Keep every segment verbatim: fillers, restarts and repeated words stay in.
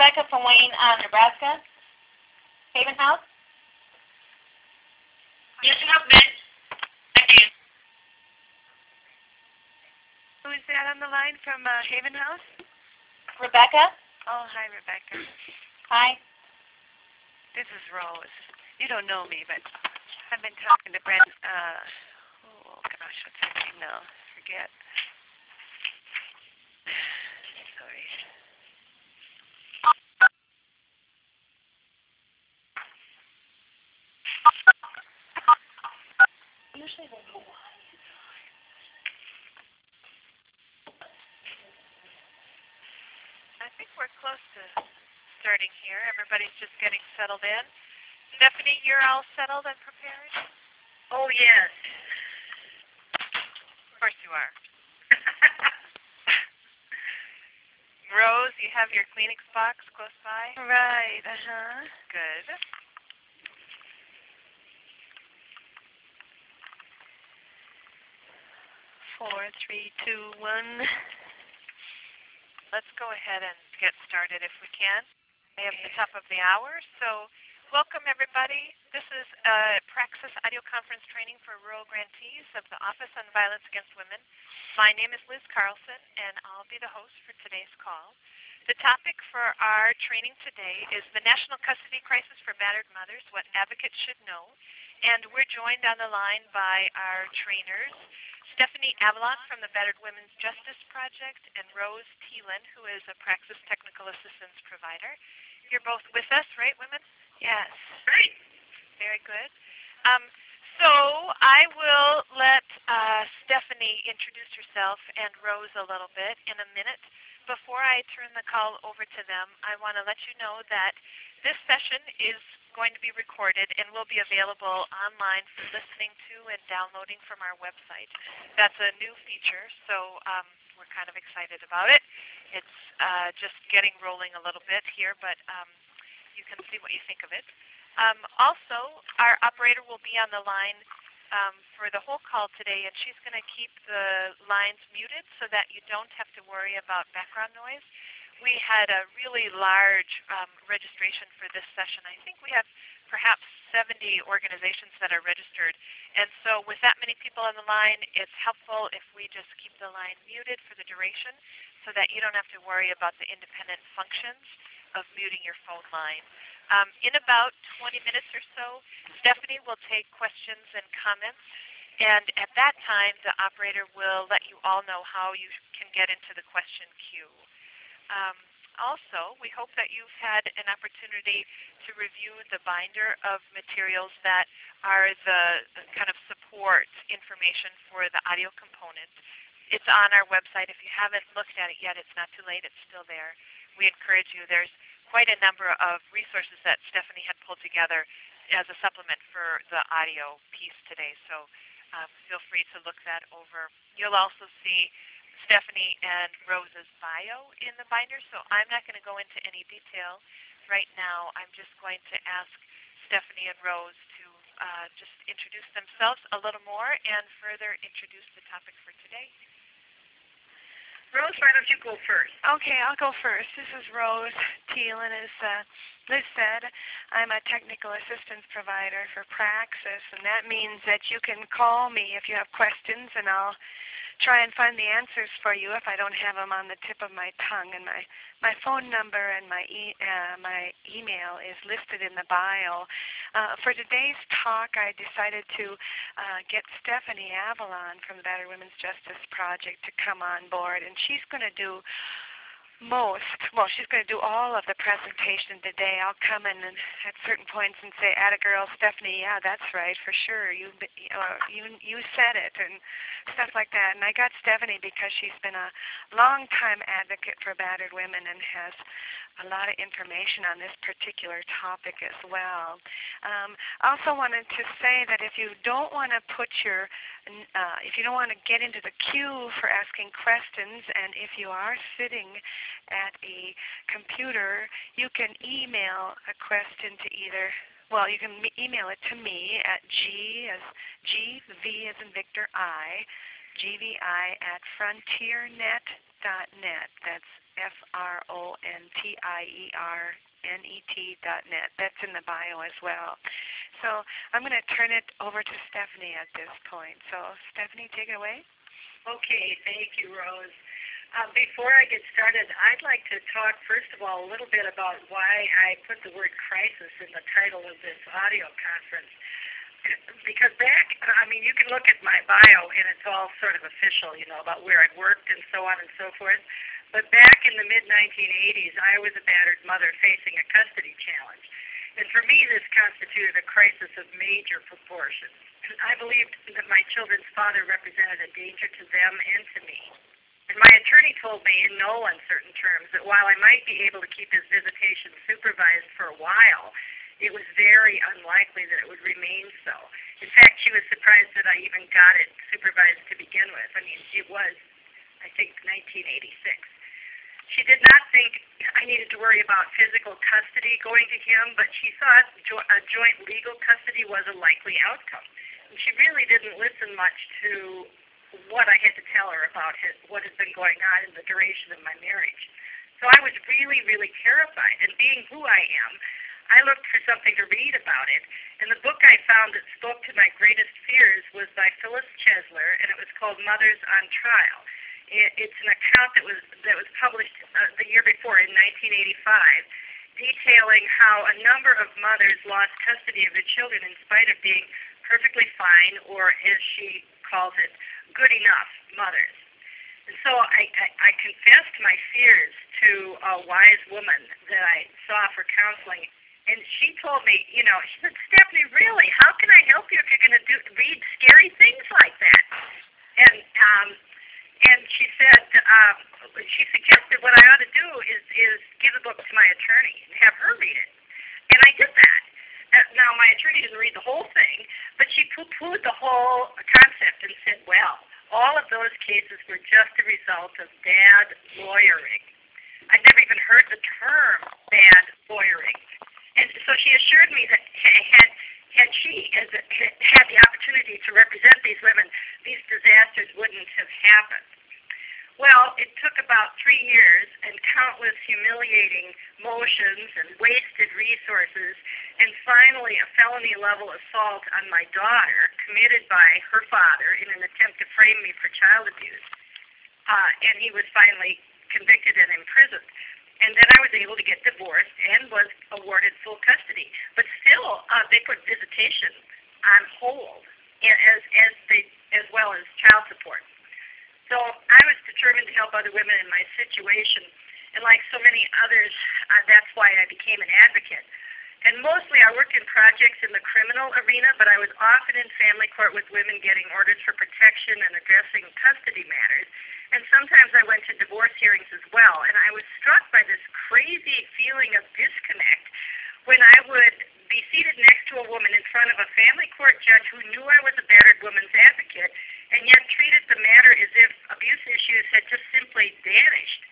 Rebecca from Wayne, uh, Nebraska. Haven House. Yes, enough, Ben. Okay. Who is that on the line from uh, Haven House? Rebecca. Oh, hi, Rebecca. Hi. This is Rose. You don't know me, but I've been talking to Brent. Uh, oh, gosh, what's her name now? Forget. Sorry. Usually they go wide. I think we're close to starting here. Everybody's just getting settled in. Stephanie, you're all settled and prepared? Oh, yes. Of course you are. Rose, you have your Kleenex box close by? Right, uh-huh. Good. Four, three, two, one. Let's go ahead and get started if we can. I have the top of the hour, so welcome everybody. This is a Praxis audio conference training for rural grantees of the Office on Violence Against Women. My name is Liz Carlson, and I'll be the host for today's call. The topic for our training today is the National Custody Crisis for Battered Mothers, What Advocates Should Know. And we're joined on the line by our trainers, Stephanie Avalon from the Battered Women's Justice Project, and Rose Thielen, who is a Praxis Technical Assistance Provider. You're both with us, right, women? Yes. Right. Very good. Um, so I will let uh, Stephanie introduce herself and Rose a little bit in a minute. Before I turn the call over to them, I want to let you know that this session is going to be recorded and will be available online for listening to and downloading from our website. That's a new feature, so um, we're kind of excited about it. It's uh, just getting rolling a little bit here, but um, you can see what you think of it. Um, also, our operator will be on the line um, for the whole call today, and she's going to keep the lines muted so that you don't have to worry about background noise. We had a really large um, registration for this session. I think we have perhaps seventy organizations that are registered. And so with that many people on the line, it's helpful if we just keep the line muted for the duration so that you don't have to worry about the independent functions of muting your phone line. Um, in about twenty minutes or so, Stephanie will take questions and comments. And at that time, the operator will let you all know how you can get into the question queue. Um, also, we hope that you've had an opportunity to review the binder of materials that are the, the kind of support information for the audio component. It's on our website. If you haven't looked at it yet, it's not too late. It's still there. We encourage you. There's quite a number of resources that Stephanie had pulled together as a supplement for the audio piece today. So um, feel free to look that over. You'll also see Stephanie and Rose's bio in the binder, so I'm not going to go into any detail right now. I'm just going to ask Stephanie and Rose to uh, just introduce themselves a little more and further introduce the topic for today. Rose, why don't you go first? Okay, I'll go first. This is Rose Thielen. As uh, Liz said, I'm a technical assistance provider for Praxis, and that means that you can call me if you have questions, and I'll try and find the answers for you if I don't have them on the tip of my tongue. And my, my phone number and my, e uh, my email is listed in the bio. Uh, for today's talk, I decided to uh, get Stephanie Avalon from the Battered Women's Justice Project to come on board, and she's going to do most, well, she's going to do all of the presentation today. I'll come in and at certain points and say, "Atta girl, Stephanie, yeah, that's right, for sure. You, uh, you, you said it," and stuff like that. And I got Stephanie because she's been a long-time advocate for battered women and has a lot of information on this particular topic as well. Um, I also wanted to say that if you don't want to put your, uh, if you don't want to get into the queue for asking questions, and if you are sitting at a computer, you can email a question to either, well, you can email it to me at G as G, V as in Victor, I, G V I at frontiernet dot net. That's F R O N T I E R N E T dot net. That's in the bio as well. So I'm going to turn it over to Stephanie at this point. So Stephanie, take it away. Okay, thank you, Rose. Um, before I get started, I'd like to talk, first of all, a little bit about why I put the word crisis in the title of this audio conference. Because back, I mean, you can look at my bio, and it's all sort of official, you know, about where I've worked and so on and so forth. But back in the mid nineteen eighties, I was a battered mother facing a custody challenge. And for me, this constituted a crisis of major proportions. I believed that my children's father represented a danger to them and to me. And my attorney told me in no uncertain terms that while I might be able to keep his visitation supervised for a while, it was very unlikely that it would remain so. In fact, she was surprised that I even got it supervised to begin with. I mean, it was, I think, nineteen eighty-six. She did not think I needed to worry about physical custody going to him, but she thought jo- a joint legal custody was a likely outcome. And she really didn't listen much to what I had to tell her about his, what had been going on in the duration of my marriage. So I was really, really terrified. And being who I am, I looked for something to read about it. And the book I found that spoke to my greatest fears was by Phyllis Chesler, and it was called Mothers on Trial. It's an account that was that was published uh, the year before in nineteen eighty-five, detailing how a number of mothers lost custody of their children in spite of being perfectly fine, or as she calls it, good enough mothers. And so I, I, I confessed my fears to a wise woman that I saw for counseling, and she told me, you know, she said, Stephanie, really, how can I help you if you're going to do read scary things like that? And um, And she said, um, she suggested what I ought to do is, is give the book to my attorney and have her read it. And I did that. Uh, now, my attorney didn't read the whole thing, but she poo-pooed the whole concept and said, well, all of those cases were just a result of bad lawyering. I'd never even heard the term bad lawyering. And so she assured me that had had she as a, had the opportunity to represent these women, these disasters wouldn't have happened. Well, it took about three years and countless humiliating motions and wasted resources, and finally a felony-level assault on my daughter committed by her father in an attempt to frame me for child abuse. Uh, and he was finally convicted and imprisoned. And then I was able to get divorced and was awarded full custody. But still, uh, they put visitation on hold, as as they as well as child support. So I was determined to help other women in my situation, and like so many others, uh, that's why I became an advocate. And mostly I worked in projects in the criminal arena, but I was often in family court with women getting orders for protection and addressing custody matters. And sometimes I went to divorce hearings as well. And I was struck by this crazy feeling of disconnect when I would be seated next to a woman in front of a family court judge who knew I was a battered woman's advocate and yet treated the matter as if abuse issues had just simply vanished.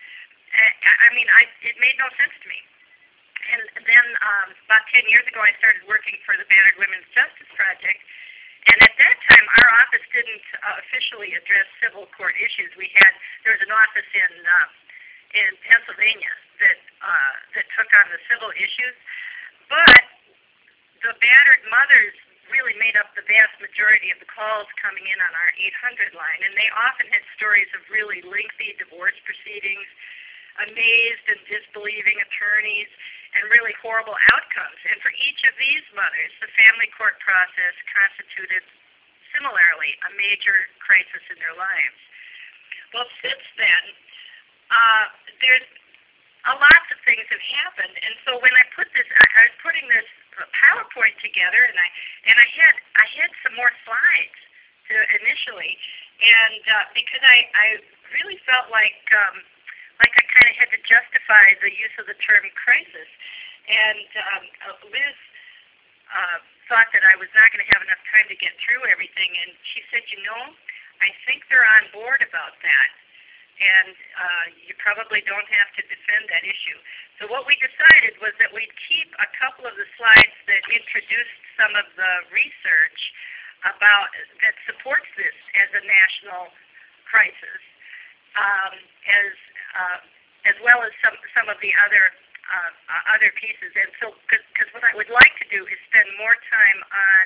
I mean, I, it made no sense to me. And then um, about ten years ago, I started working for the Battered Women's Justice Project. And at that time, our office didn't uh, officially address civil court issues. We had there was an office in uh, in Pennsylvania that uh, that took on the civil issues, but the battered mothers really made up the vast majority of the calls coming in on our eight hundred line, and they often had stories of really lengthy divorce proceedings, amazed and disbelieving attorneys, and really horrible outcomes. And for each of these mothers, the family court process constituted similarly a major crisis in their lives. Well, since then, uh, there's a lots of things have happened, and so when I put this, I, I was putting this PowerPoint together, and I and I had I had some more slides to initially, and uh, because I I really felt like. Um, Like I kind of had to justify the use of the term crisis. And um, Liz uh, thought that I was not going to have enough time to get through everything. And she said, you know, I think they're on board about that. And uh, you probably don't have to defend that issue. So what we decided was that we'd keep a couple of the slides that introduced some of the research about that supports this as a national crisis. Um, as uh, as well as some some of the other uh, uh, other pieces. And so, because what I would like to do is spend more time on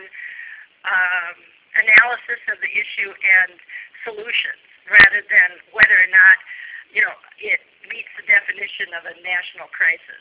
um, analysis of the issue and solutions, rather than whether or not you know it meets the definition of a national crisis.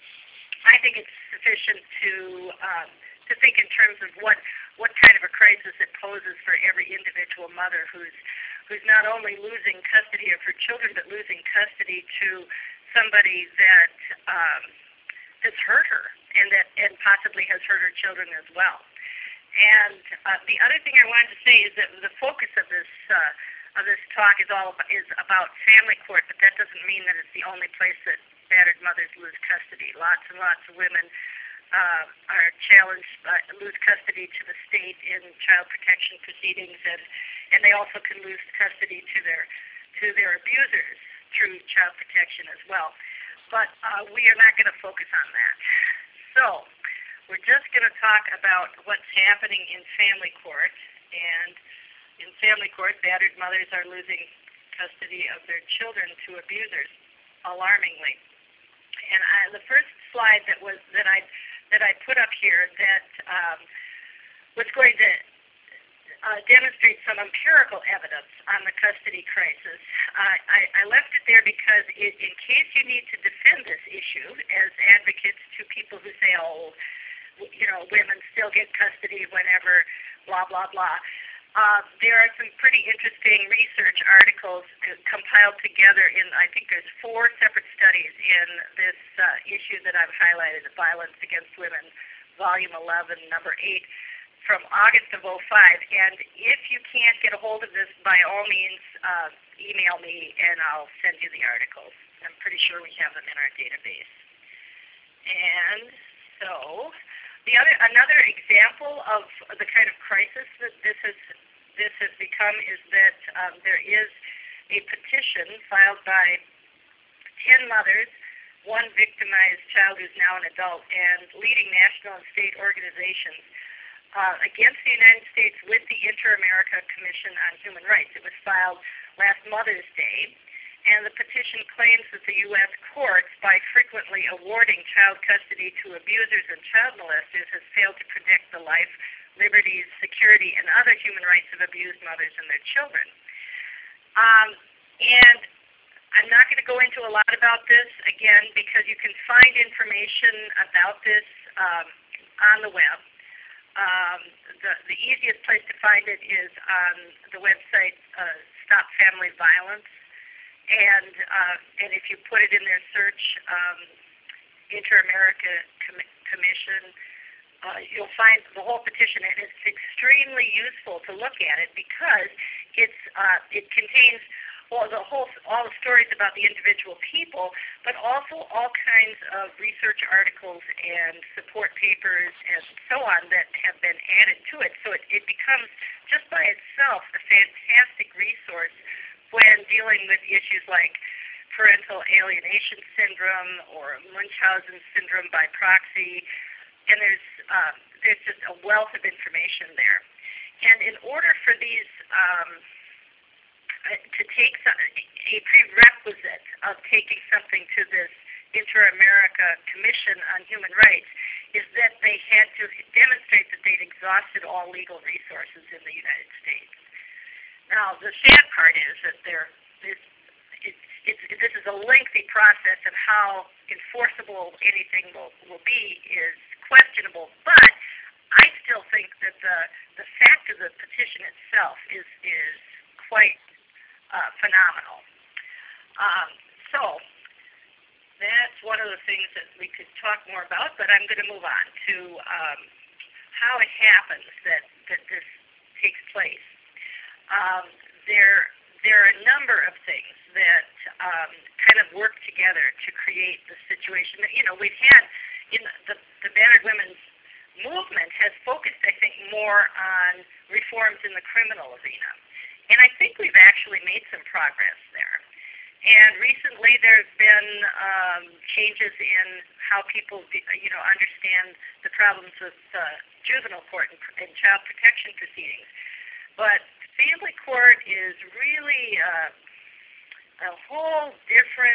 I think it's sufficient to um, to think in terms of what what kind of a crisis it poses for every individual mother who's who's not only losing custody of her children, but losing custody to somebody that um, that's hurt her and that and possibly has hurt her children as well. And uh, the other thing I wanted to say is that the focus of this uh, of this talk is all about, is about family court, but that doesn't mean that it's the only place that battered mothers lose custody. Lots and lots of women uh, are challenged, uh, lose custody to the state in child protection proceedings, and and they also can lose custody to their to their abusers through child protection as well. But uh, we are not going to focus on that. So we're just going to talk about what's happening in family court. And in family court, battered mothers are losing custody of their children to abusers, alarmingly. And I, the first slide that was that I that I put up here that um, was going to uh, demonstrate some empirical evidence on the custody crisis. Uh, I, I left it there because it, in case you need to defend this issue as advocates to people who say, oh, you know, women still get custody whenever, blah, blah, blah. Uh, there are some pretty interesting research articles compiled together in, I think there's four separate studies in this uh, issue that I've highlighted, Violence Against Women, Volume eleven, Number eight, from August of oh five. And if you can't get a hold of this, by all means, uh, email me and I'll send you the articles. I'm pretty sure we have them in our database. And so, the other, another example of the kind of crisis that this has this has become is that um, there is a petition filed by ten mothers, one victimized child who's now an adult, and leading national and state organizations uh, against the United States with the Inter-America Commission on Human Rights. It was filed last Mother's Day. And the petition claims that the U S courts, by frequently awarding child custody to abusers and child molesters, has failed to protect the life, liberties, security, and other human rights of abused mothers and their children. Um, and I'm not going to go into a lot about this, again, because you can find information about this um, on the web. Um, the, the easiest place to find it is on the website uh, Stop Family Violence. And uh, and if you put it in their search, um, Inter-America Com- Commission, uh, you'll find the whole petition, and it's extremely useful to look at it because it's uh, it contains well the whole all the stories about the individual people, but also all kinds of research articles and support papers and so on that have been added to it. So it, it becomes just by itself a fantastic resource when dealing with issues like parental alienation syndrome or Munchausen syndrome by proxy, and there's uh, there's just a wealth of information there. And in order for these um, to take some, a prerequisite of taking something to this Inter-America Commission on Human Rights is that they had to demonstrate that they'd exhausted all legal resources in the United States. Now, the sad part is that there, this, it, it's, this is a lengthy process, and how enforceable anything will, will be is questionable. But I still think that the the fact of the petition itself is is quite uh, phenomenal. Um, so that's one of the things that we could talk more about. But I'm going to move on to um, how it happens that that this takes place. Um, there, there are a number of things that um, kind of work together to create the situation that, you know, we've had in the, the battered women's movement has focused, I think, more on reforms in the criminal arena. And I think we've actually made some progress there. And recently there's been um, changes in how people, you know, understand the problems with uh, juvenile court and, and child protection proceedings. But family court is really uh, a whole different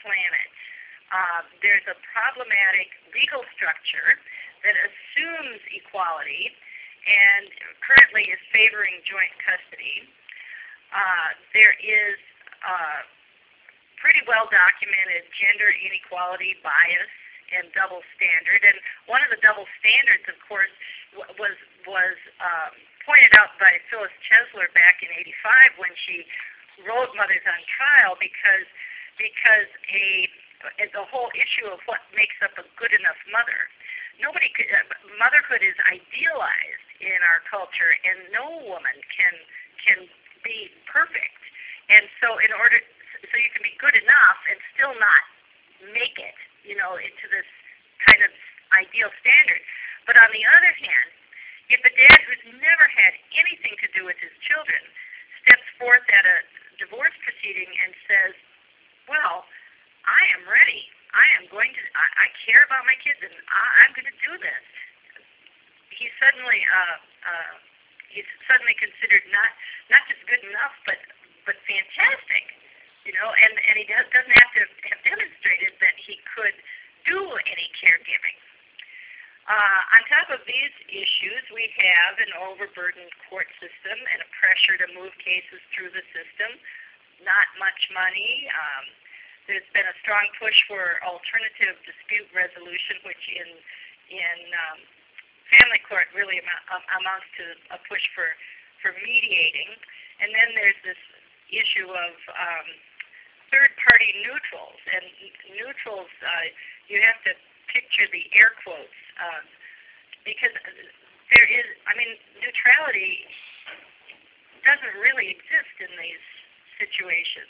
planet. Uh, there's a problematic legal structure that assumes equality and currently is favoring joint custody. Uh, there is uh, pretty well documented gender inequality bias and double standard. And one of the double standards, of course, w- was was um, pointed out by Phyllis Chesler back in eighty-five when she wrote Mothers on Trial, because because a the whole issue of what makes up a good enough mother. Nobody could, uh, motherhood is idealized in our culture, and no woman can can be perfect. And so, in order, so you can be good enough and still not make it, you know, into this kind of ideal standard. But on the other hand, if a dad who's never had anything to do with his children steps forth at a divorce proceeding and says, well, I am ready. I am going to, I, I care about my kids, and I, I'm going to do this. He's suddenly, uh, uh, he's suddenly considered not, not just good enough, but, but fantastic, you know, and, and he does, doesn't have to have demonstrated that he could do any caregiving. Uh, on top of these issues, we have an overburdened court system and a pressure to move cases through the system, not much money. Um, There's been a strong push for alternative dispute resolution, which in in um, family court really amou- amounts to a push for, for mediating. And then there's this issue of um, third-party neutrals. And neutrals, uh, you have to picture the air quotes, uh, because there is, I mean, neutrality doesn't really exist in these situations.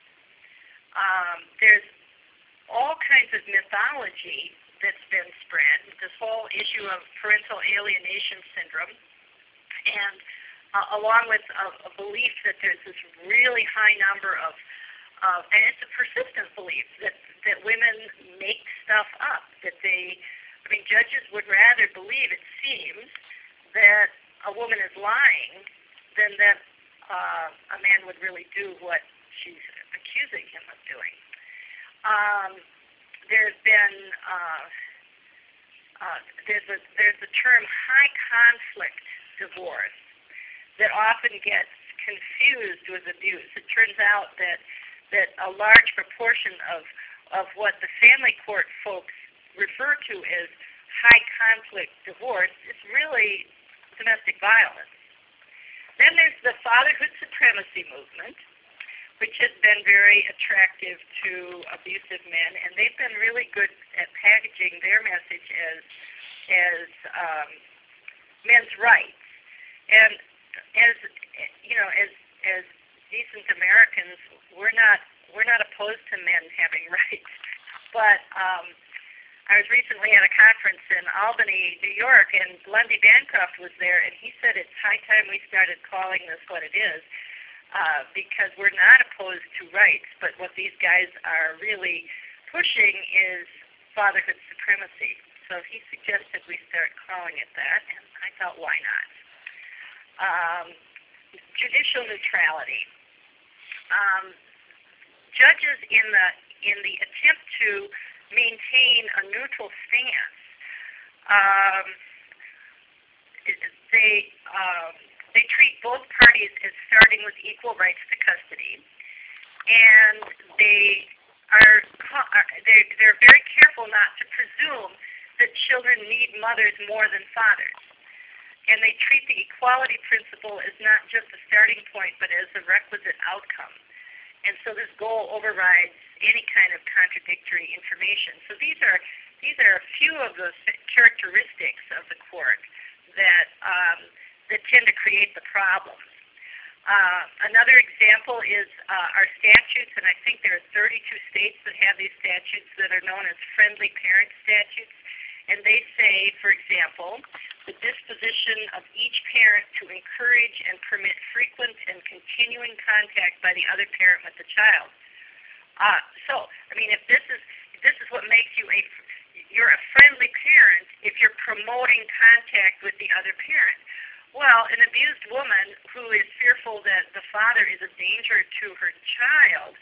Um, there's all kinds of mythology that's been spread, this whole issue of parental alienation syndrome, and uh, along with a, a belief that there's this really high number of, of, and it's a persistent belief, that, that women make stuff up, that they, I mean, judges would rather believe, it seems, that a woman is lying than that uh, a man would really do what she's accusing him of doing. Um, there's been uh, uh, there's a there's a term high conflict divorce that often gets confused with abuse. It turns out that that a large proportion of of what the family court folks refer to as high conflict divorce is really domestic violence. Then there's the fatherhood supremacy movement, which has been very attractive to abusive men, and they've been really good at packaging their message as as um, men's rights. And as you know, as as decent Americans, we're not we're not opposed to men having rights. But um, I was recently at a conference in Albany, New York, and Lundy Bancroft was there, and he said it's high time we started calling this what it is. Uh, because we're not opposed to rights, but what these guys are really pushing is fatherhood supremacy. So he suggested we start calling it that, and I thought, why not? Um, judicial neutrality. Um, judges, in the in the attempt to maintain a neutral stance, um, they. Um, They treat both parties as starting with equal rights to custody, and they are they're, they're very careful not to presume that children need mothers more than fathers. And they treat the equality principle as not just a starting point, but as a requisite outcome. And so this goal overrides any kind of contradictory information. So these are these are a few of the characteristics of the court that um, that tend to create the problems. Uh, another example is uh, our statutes, and I think there are thirty-two states that have these statutes that are known as friendly parent statutes. And they say, for example, the disposition of each parent to encourage and permit frequent and continuing contact by the other parent with the child. Uh, so, I mean, if this is if this is what makes you a you're a friendly parent if you're promoting contact with the other parent. Well, an abused woman who is fearful that the father is a danger to her child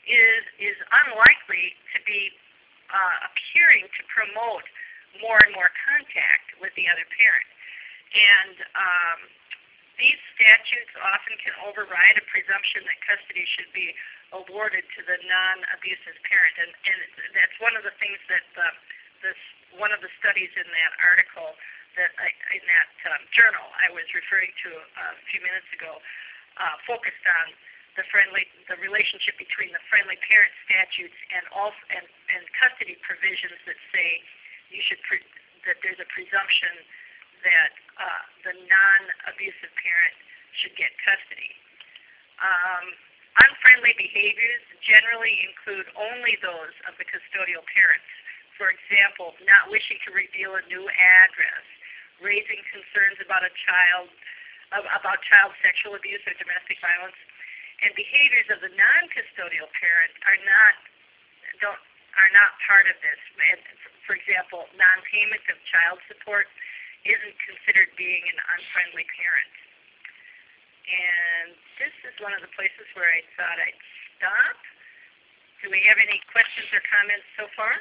is is unlikely to be uh, appearing to promote more and more contact with the other parent. And um, these statutes often can override a presumption that custody should be awarded to the non-abusive parent. And, and that's one of the things that uh, this, one of the studies in that article, that I, in that um, journal I was referring to a few minutes ago, uh, focused on the friendly, the relationship between the friendly parent statutes and also and, and custody provisions that say you should pre, that there's a presumption that uh, the non-abusive parent should get custody. Um, unfriendly behaviors generally include only those of the custodial parents. For example, not wishing to reveal a new address, raising concerns about a child about child sexual abuse or domestic violence. And behaviors of the non-custodial parent are not don't are not part of this. And for example, non-payment of child support isn't considered being an unfriendly parent. And this is one of the places where I thought I'd stop. Do we have any questions or comments so far?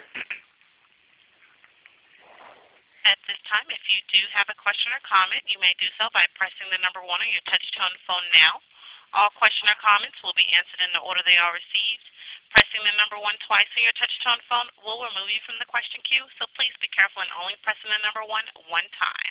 At this time, if you do have a question or comment, you may do so by pressing the number one on your touch-tone phone now. All question or comments will be answered in the order they are received. Pressing the number one twice on your touch-tone phone will remove you from the question queue, so please be careful in only pressing the number one one time.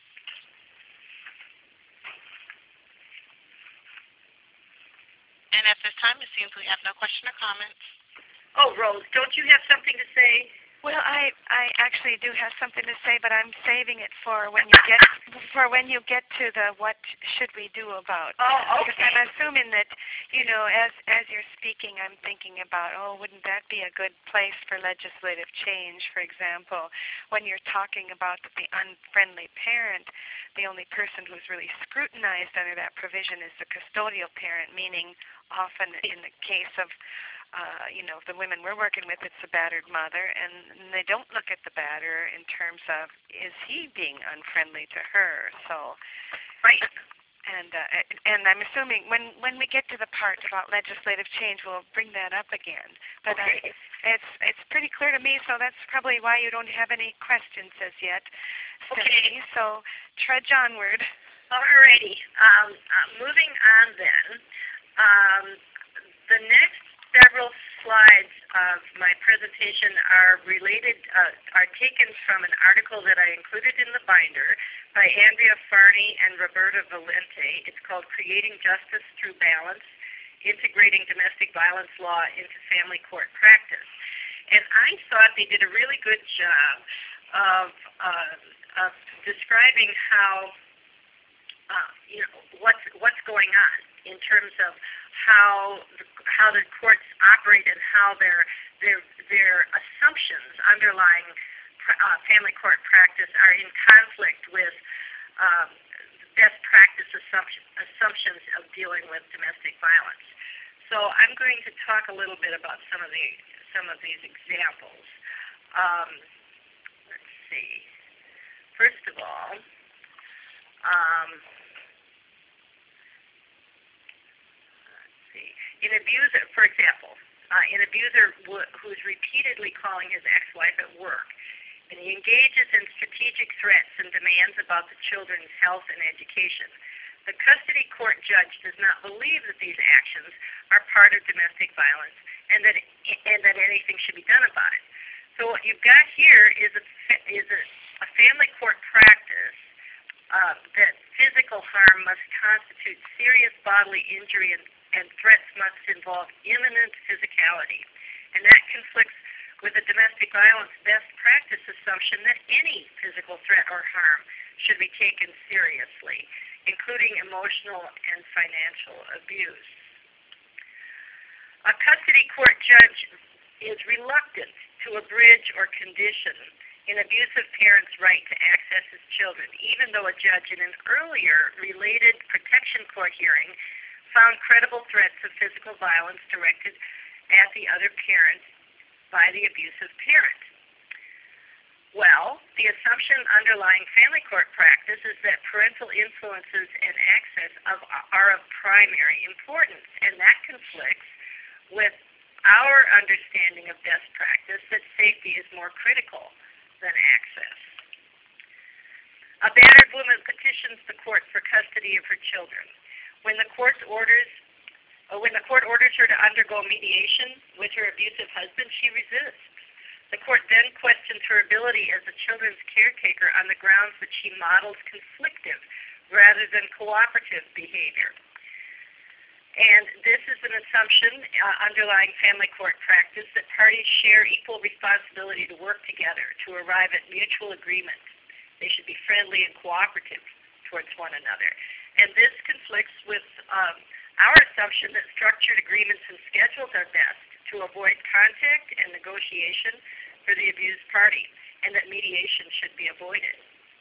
And at this time, it seems we have no question or comments. Oh, Rose, don't you have something to say? Well, I I actually do have something to say, but I'm saving it for when you get for when you get to the what should we do about. Oh, okay. Because I'm assuming that, you know, as as you're speaking, I'm thinking about, oh, wouldn't that be a good place for legislative change? For example, when you're talking about the unfriendly parent, the only person who's really scrutinized under that provision is the custodial parent, meaning often in the case of Uh, you know, the women we're working with, it's a battered mother, and they don't look at the batter in terms of, is he being unfriendly to her? So, right. And uh, and I'm assuming when when we get to the part about legislative change, we'll bring that up again. But okay. uh, it's it's pretty clear to me, so that's probably why you don't have any questions as yet, Stephanie. Okay. So trudge onward. Alrighty. Um, uh, moving on then. Um, the next several slides of my presentation are related, uh, are taken from an article that I included in the binder by Andrea Farney and Roberta Valente. It's called Creating Justice Through Balance, Integrating Domestic Violence Law into Family Court Practice. And I thought they did a really good job of, uh, of describing how, uh, you know, what's, what's going on in terms of how how the courts operate and how their their their assumptions underlying uh, family court practice are in conflict with um, best practice assumption, assumptions of dealing with domestic violence. So I'm going to talk a little bit about some of the some of these examples. Um, let's see. First of all. Um, An abuser, for example, uh, an abuser w- who's repeatedly calling his ex-wife at work, and he engages in strategic threats and demands about the children's health and education. The custody court judge does not believe that these actions are part of domestic violence and that and that anything should be done about it. So what you've got here is a is a, a family court practice uh, that physical harm must constitute serious bodily injury and and threats must involve imminent physicality. And that conflicts with the domestic violence best practice assumption that any physical threat or harm should be taken seriously, including emotional and financial abuse. A custody court judge is reluctant to abridge or condition an abusive parent's right to access his children, even though a judge in an earlier related protection court hearing found credible threats of physical violence directed at the other parent by the abusive parent. Well, the assumption underlying family court practice is that parental influences and access of, are of primary importance, and that conflicts with our understanding of best practice that safety is more critical than access. A battered woman petitions the court for custody of her children. When the court orders uh, when the court orders her to undergo mediation with her abusive husband, she resists. The court then questions her ability as a children's caretaker on the grounds that she models conflictive rather than cooperative behavior. And this is an assumption uh, underlying family court practice that parties share equal responsibility to work together to arrive at mutual agreement. They should be friendly and cooperative towards one another. And this conflicts with um, our assumption that structured agreements and schedules are best to avoid contact and negotiation for the abused party, and that mediation should be avoided.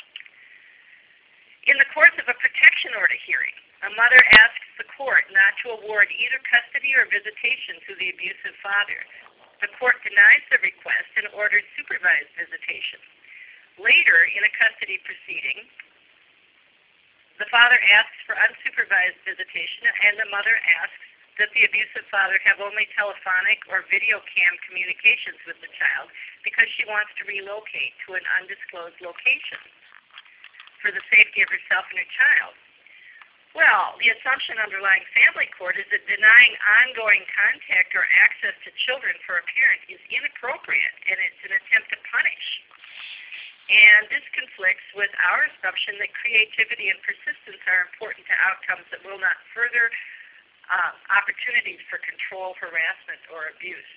In the course of a protection order hearing, a mother asks the court not to award either custody or visitation to the abusive father. The court denies the request and orders supervised visitation. Later, in a custody proceeding, the father asks for unsupervised visitation, and the mother asks that the abusive father have only telephonic or video cam communications with the child because she wants to relocate to an undisclosed location for the safety of herself and her child. Well, the assumption underlying family court is that denying ongoing contact or access to children for a parent is inappropriate, and it's an attempt to punish. And this conflicts with our assumption that creativity and persistence are important to outcomes that will not further uh, opportunities for control, harassment, or abuse.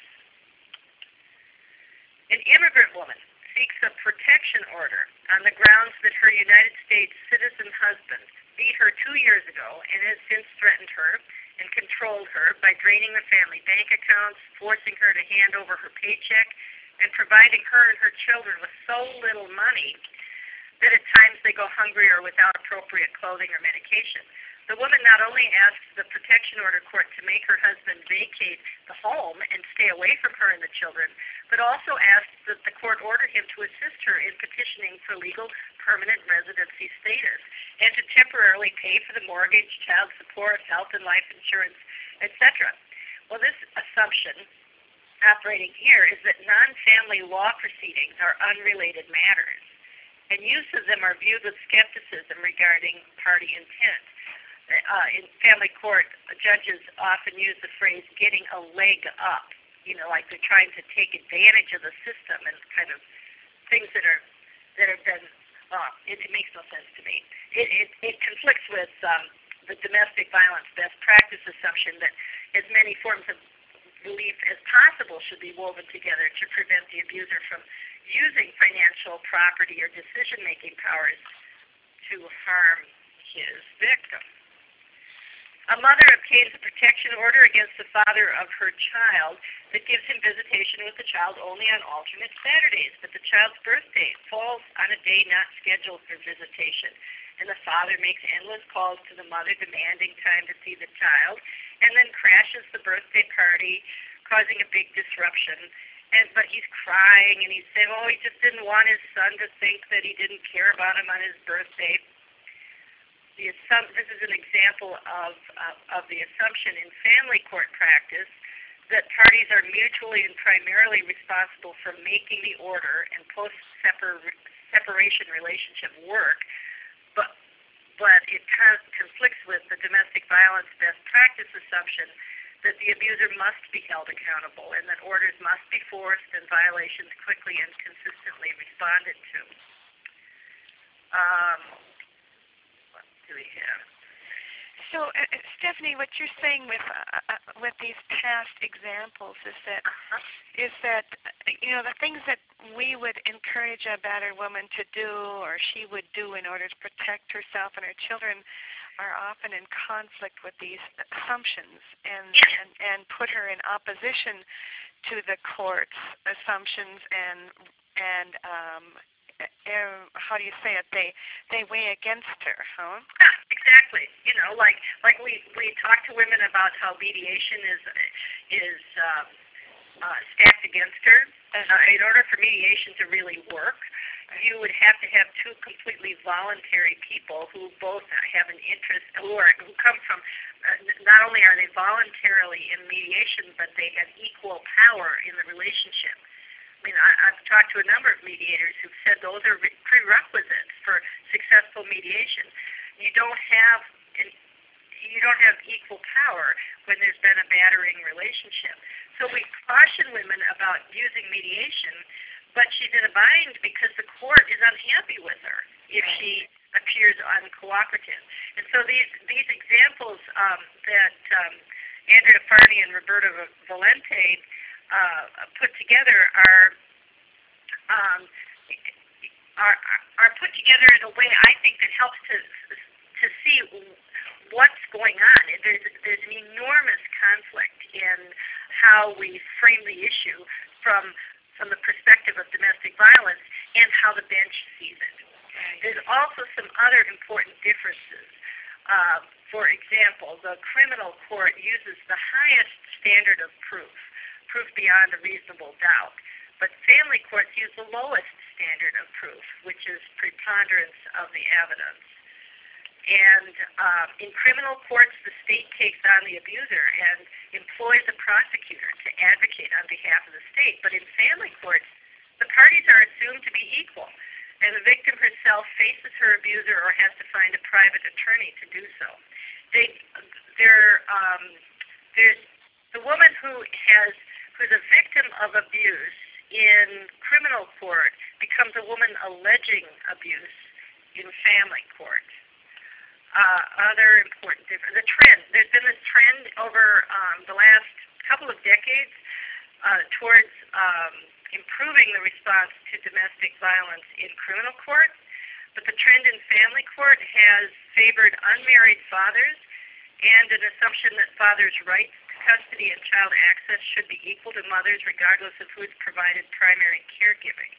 An immigrant woman seeks a protection order on the grounds that her United States citizen husband beat her two years ago and has since threatened her and controlled her by draining the family bank accounts, forcing her to hand over her paycheck, and providing her and her children with so little money that at times they go hungry or without appropriate clothing or medication. The woman not only asks the protection order court to make her husband vacate the home and stay away from her and the children, but also asks that the court order him to assist her in petitioning for legal permanent residency status and to temporarily pay for the mortgage, child support, health and life insurance, et cetera. Well, this assumption operating here is that non-family law proceedings are unrelated matters, and use of them are viewed with skepticism regarding party intent. Uh, in family court, judges often use the phrase getting a leg up, you know, like they're trying to take advantage of the system and kind of things that are that have been, uh, it, it makes no sense to me. It, it, it conflicts with um, the domestic violence best practice assumption that as many forms of relief as possible should be woven together to prevent the abuser from using financial, property, or decision-making powers to harm his victim. A mother obtains a protection order against the father of her child that gives him visitation with the child only on alternate Saturdays, but the child's birthday falls on a day not scheduled for visitation, and the father makes endless calls to the mother demanding time to see the child, and then crashes the birthday party, causing a big disruption. And but he's crying, and he's saying, oh, he just didn't want his son to think that he didn't care about him on his birthday. The assum- this is an example of, uh, of the assumption in family court practice that parties are mutually and primarily responsible for making the order and post-separation relationship work, but but it con- conflicts with the domestic violence best practice assumption that the abuser must be held accountable and that orders must be forced and violations quickly and consistently responded to. Um, what do we have? So, uh, Stephanie, what you're saying with uh, uh, with these past examples is that Uh-huh. is that you know the things that we would encourage a battered woman to do or she would do in order to protect herself and her children are often in conflict with these assumptions and Yes. and, and put her in opposition to the court's assumptions and and um, uh, how do you say it? They they weigh against her, huh? Yeah, exactly. You know, like like we we talk to women about how mediation is is um, uh, stacked against her. Uh, in order for mediation to really work, you would have to have two completely voluntary people who both have an interest, who are who come from. Uh, not only are they voluntarily in mediation, but they have equal power in the relationship. I mean, I, I've talked to a number of mediators who've said those are re- prerequisites for successful mediation. You don't have an, you don't have equal power when there's been a battering relationship. So we caution women about using mediation, but she's in a bind because the court is unhappy with her if she appears uncooperative. And so these these examples um, that um, Andrea Farney and Roberta Valente uh, put together are, um, are are put together in a way I think that helps to to see what's going on. There's there's an enormous conflict in how we frame the issue from from the perspective of domestic violence and how the bench sees it. There's also some other important differences. Uh, for example, the criminal court uses the highest standard of proof, proof beyond a reasonable doubt, but family courts use the lowest standard of proof, which is preponderance of the evidence. And um, in criminal courts, the state takes on the abuser and employs a prosecutor to advocate on behalf of the state. But in family courts, the parties are assumed to be equal, and the victim herself faces her abuser or has to find a private attorney to do so. They, they're, um, they're, the woman who has who's a victim of abuse in criminal court becomes a woman alleging abuse in family court. Uh, other important difference, the trend, there's been this trend over um, the last couple of decades uh, towards um, improving the response to domestic violence in criminal court, but the trend in family court has favored unmarried fathers and an assumption that fathers' rights to custody and child access should be equal to mothers regardless of who's provided primary caregiving.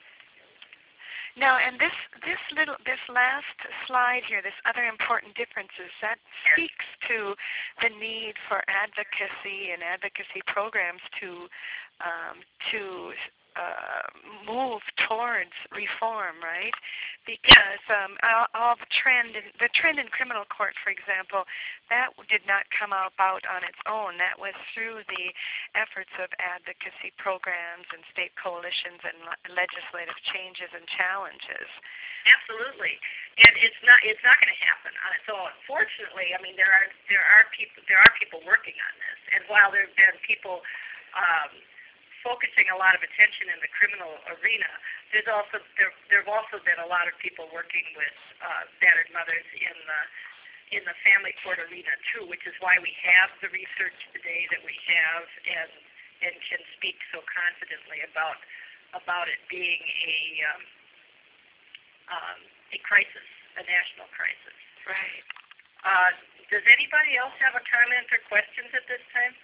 Now, and this this little this last slide here, this other important differences, that speaks to the need for advocacy and advocacy programs to um, to uh, move towards reform, right? Because um, all, all the trend in, the trend in criminal court, for example, that did not come about on its own. That was through the efforts of advocacy programs and state coalitions and le- legislative changes and challenges. Absolutely, and it's not it's not going to happen on its own. Fortunately, I mean there are there are people there are people working on this, and while there have been people um, focusing a lot of attention in the criminal arena, there's also there there have also been a lot of people working with uh, battered mothers in the in the family court arena too, which is why we have the research today that we have, and and can speak so confidently about about it being a um, um, a crisis, a national crisis. Right. Uh, does anybody else have a comment or questions at this time?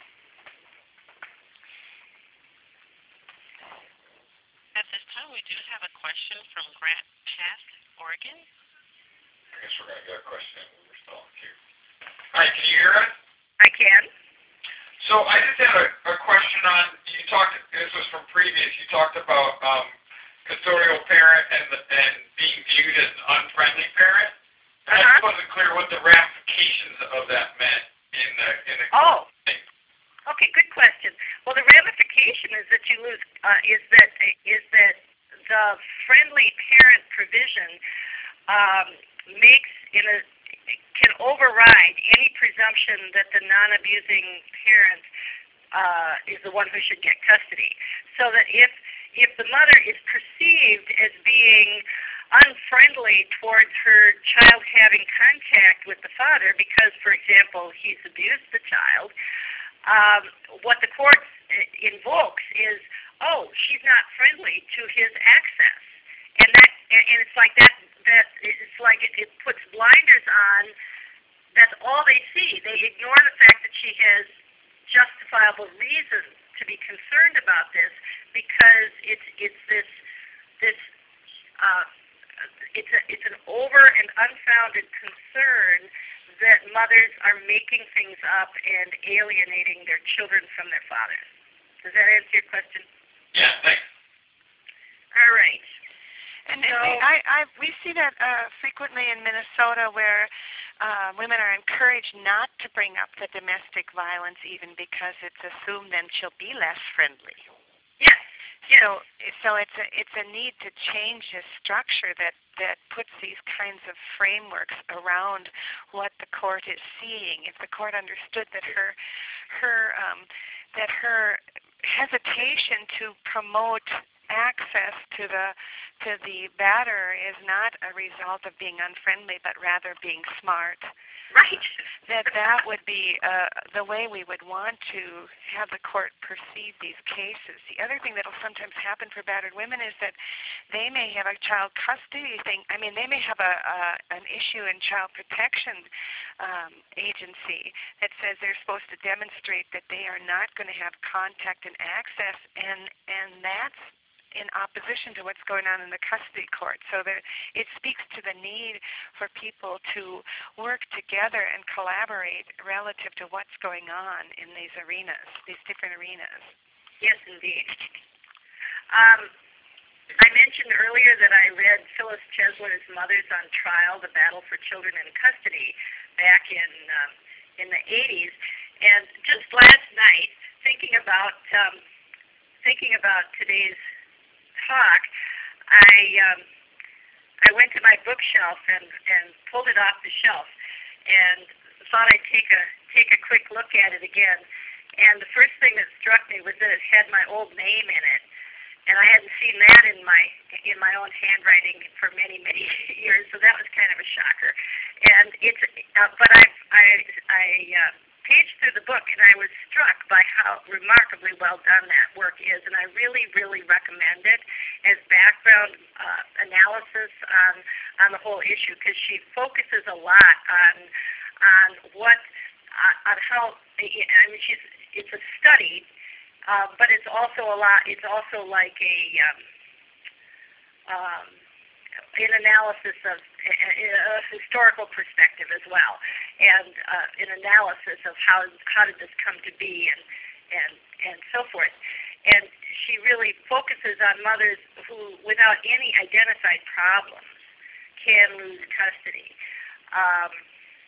At this time, we do have a question from Grant Pass, Oregon. I guess we're going to get a question. We're still on queue. Hi, can you hear us? I can. So I just had a, a question on, you talked, this was from previous, you talked about um, custodial parent and the, and being viewed as an unfriendly parent. And uh-huh. I just wasn't clear what the ramifications of that meant in the in the oh. thing. Okay, good question. Well, the ramification is that you lose uh, is that is that the friendly parent provision um, makes in a can override any presumption that the non-abusing parent uh, is the one who should get custody. So that if if the mother is perceived as being unfriendly towards her child having contact with the father because, for example, he's abused the child, Um, what the court invokes is, oh, she's not friendly to his access, and that, and it's like that. That it's like it, it puts blinders on. That's all they see. They ignore the fact that she has justifiable reason to be concerned about this because it's it's this this uh, it's a it's an over and unfounded concern that mothers are making things up and alienating their children from their fathers. Does that answer your question? Yeah, thanks. All right. So, we, I, I, we see that uh, frequently in Minnesota where uh, women are encouraged not to bring up the domestic violence even because it's assumed then she'll be less friendly. yes, yes. So, so it's a it's a need to change the structure that, that puts these kinds of frameworks around what the court is seeing. If the court understood that her her um, that her hesitation to promote access to the to the batter is not a result of being unfriendly, but rather being smart. Right. That that would be uh, the way we would want to have the court perceive these cases. The other thing that will sometimes happen for battered women is that they may have a child custody thing. I mean, they may have a, a an issue in child protection um, agency that says they're supposed to demonstrate that they are not going to have contact and access, and and that's in opposition to what's going on in the custody court. So there, it speaks to the need for people to work together and collaborate relative to what's going on in these arenas, these different arenas. Yes, indeed. Um, I mentioned earlier that I read Phyllis Chesler's Mothers on Trial, The Battle for Children in Custody, back in um, in the eighties. And just last night, thinking about um, thinking about today's talk, I um, I went to my bookshelf and, and pulled it off the shelf and thought I'd take a take a quick look at it again. And the first thing that struck me was that it had my old name in it, and I hadn't seen that in my in my own handwriting for many many years. So that was kind of a shocker. And it's uh, but I I I. Uh, paged through the book, and I was struck by how remarkably well done that work is, and I really, really recommend it as background uh, analysis on on the whole issue, because she focuses a lot on on what uh, on how I mean she's it's a study, uh, but it's also a lot. It's also like a um, um, an analysis of a, a historical perspective as well, and uh, an analysis of how how did this come to be, and and and so forth. And she really focuses on mothers who, without any identified problems, can lose custody. Um,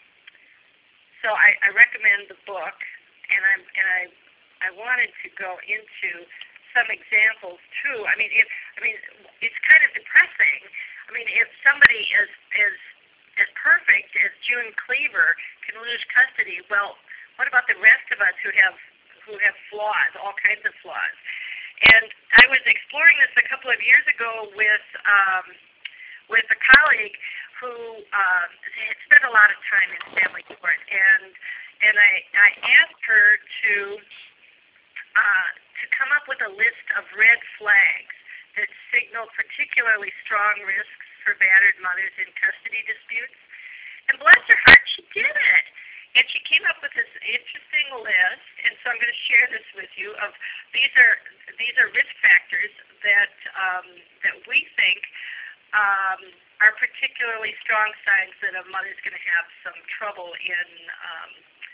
so I, I recommend the book, and I'm and I I wanted to go into some examples too. I mean, if I mean, it's kind of depressing. I mean, if somebody is is as perfect as June Cleaver can lose custody, well, what about the rest of us who have who have flaws, all kinds of flaws? And I was exploring this a couple of years ago with um, with a colleague who uh, had spent a lot of time in family court, and and I I asked her to uh, to come up with a list of red flags that signal particularly strong risks for battered mothers in custody disputes. And bless her heart, she did it. And she came up with this interesting list, and so I'm going to share this with you. Of these are these are risk factors that um, that we think um, are particularly strong signs that a mother's going to have some trouble in um,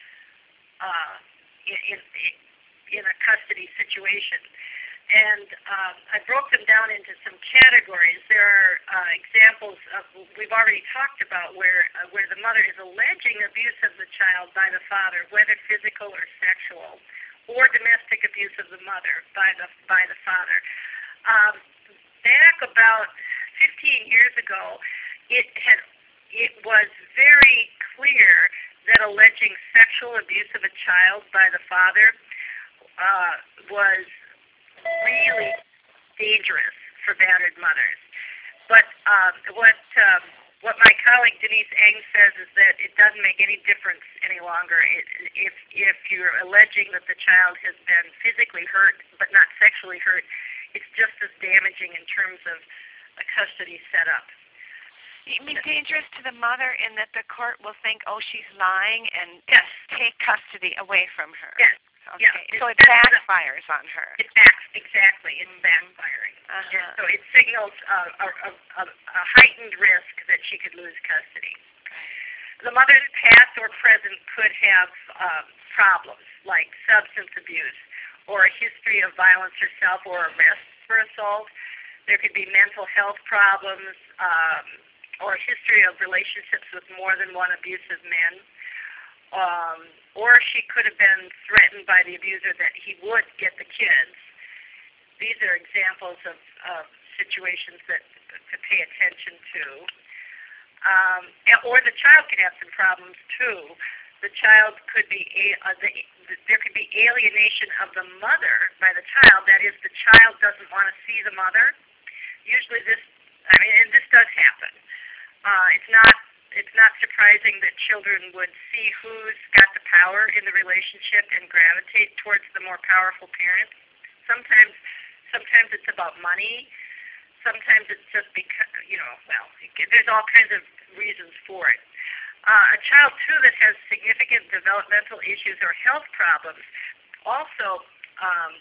uh, in, in in a custody situation. And um, I broke them down into some categories. There are uh, examples of, we've already talked about, where uh, where the mother is alleging abuse of the child by the father, whether physical or sexual, or domestic abuse of the mother by the by the father. Um, back about fifteen years ago, it had it was very clear that alleging sexual abuse of a child by the father uh, was really dangerous for battered mothers. But um, what um, what my colleague Denise Eng says is that it doesn't make any difference any longer. It, if if you're alleging that the child has been physically hurt but not sexually hurt, it's just as damaging in terms of a custody setup. You mean dangerous to the mother in that the court will think, oh, she's lying, and yes. take custody away from her. Yes. Okay. Yeah, so it backfires on her. It backs exactly. It's mm-hmm. backfiring. Uh-huh. And so it signals uh, a, a, a heightened risk that she could lose custody. The mother's past or present could have um, problems like substance abuse or a history of violence herself or arrests for assault. There could be mental health problems, um, or a history of relationships with more than one abusive man. Um, or she could have been threatened by the abuser that he would get the kids. These are examples of, of situations that to pay attention to. Um, or the child could have some problems too. The child could be, uh, the, there could be alienation of the mother by the child. That is, the child doesn't want to see the mother. Usually this, I mean, and this does happen. Uh, it's not It's not surprising that children would see who's got the power in the relationship and gravitate towards the more powerful parent. Sometimes, sometimes it's about money. Sometimes it's just because, you know, well, there's all kinds of reasons for it. Uh, a child, too, that has significant developmental issues or health problems also, um,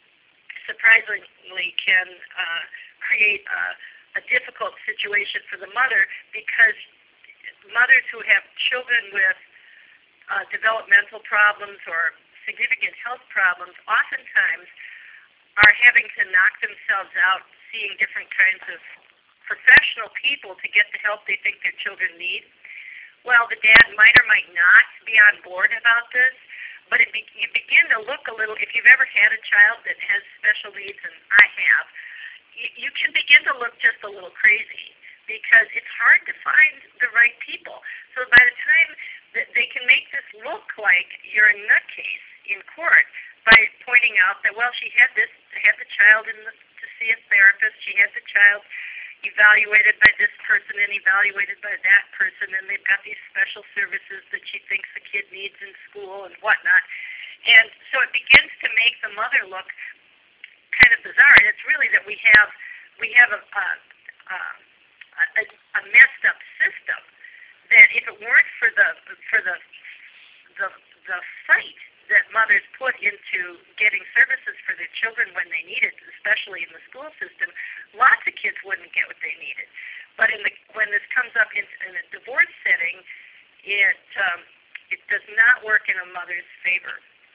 surprisingly, can uh, create a, a difficult situation for the mother, because mothers who have children with uh, developmental problems or significant health problems oftentimes are having to knock themselves out seeing different kinds of professional people to get the help they think their children need. Well, the dad might or might not be on board about this, but it be, you begin to look a little, if you've ever had a child that has special needs, and I have, you, you can begin to look just a little crazy, because it's hard to find the right people. So by the time that they can make this look like you're a nutcase in court by pointing out that, well, she had this, had the child in the, to see a therapist, she had the child evaluated by this person and evaluated by that person, and they've got these special services that she thinks the kid needs in school and whatnot. And so it begins to make the mother look kind of bizarre. And it's really that we have we have a, a, a A, a messed up system that, if it weren't for the for the the the fight that mothers put into getting services for their children when they need it, especially in the school system, lots of kids wouldn't get what they needed. But in the when this comes up in, in a divorce setting, it um, it does not work in a mother's favor.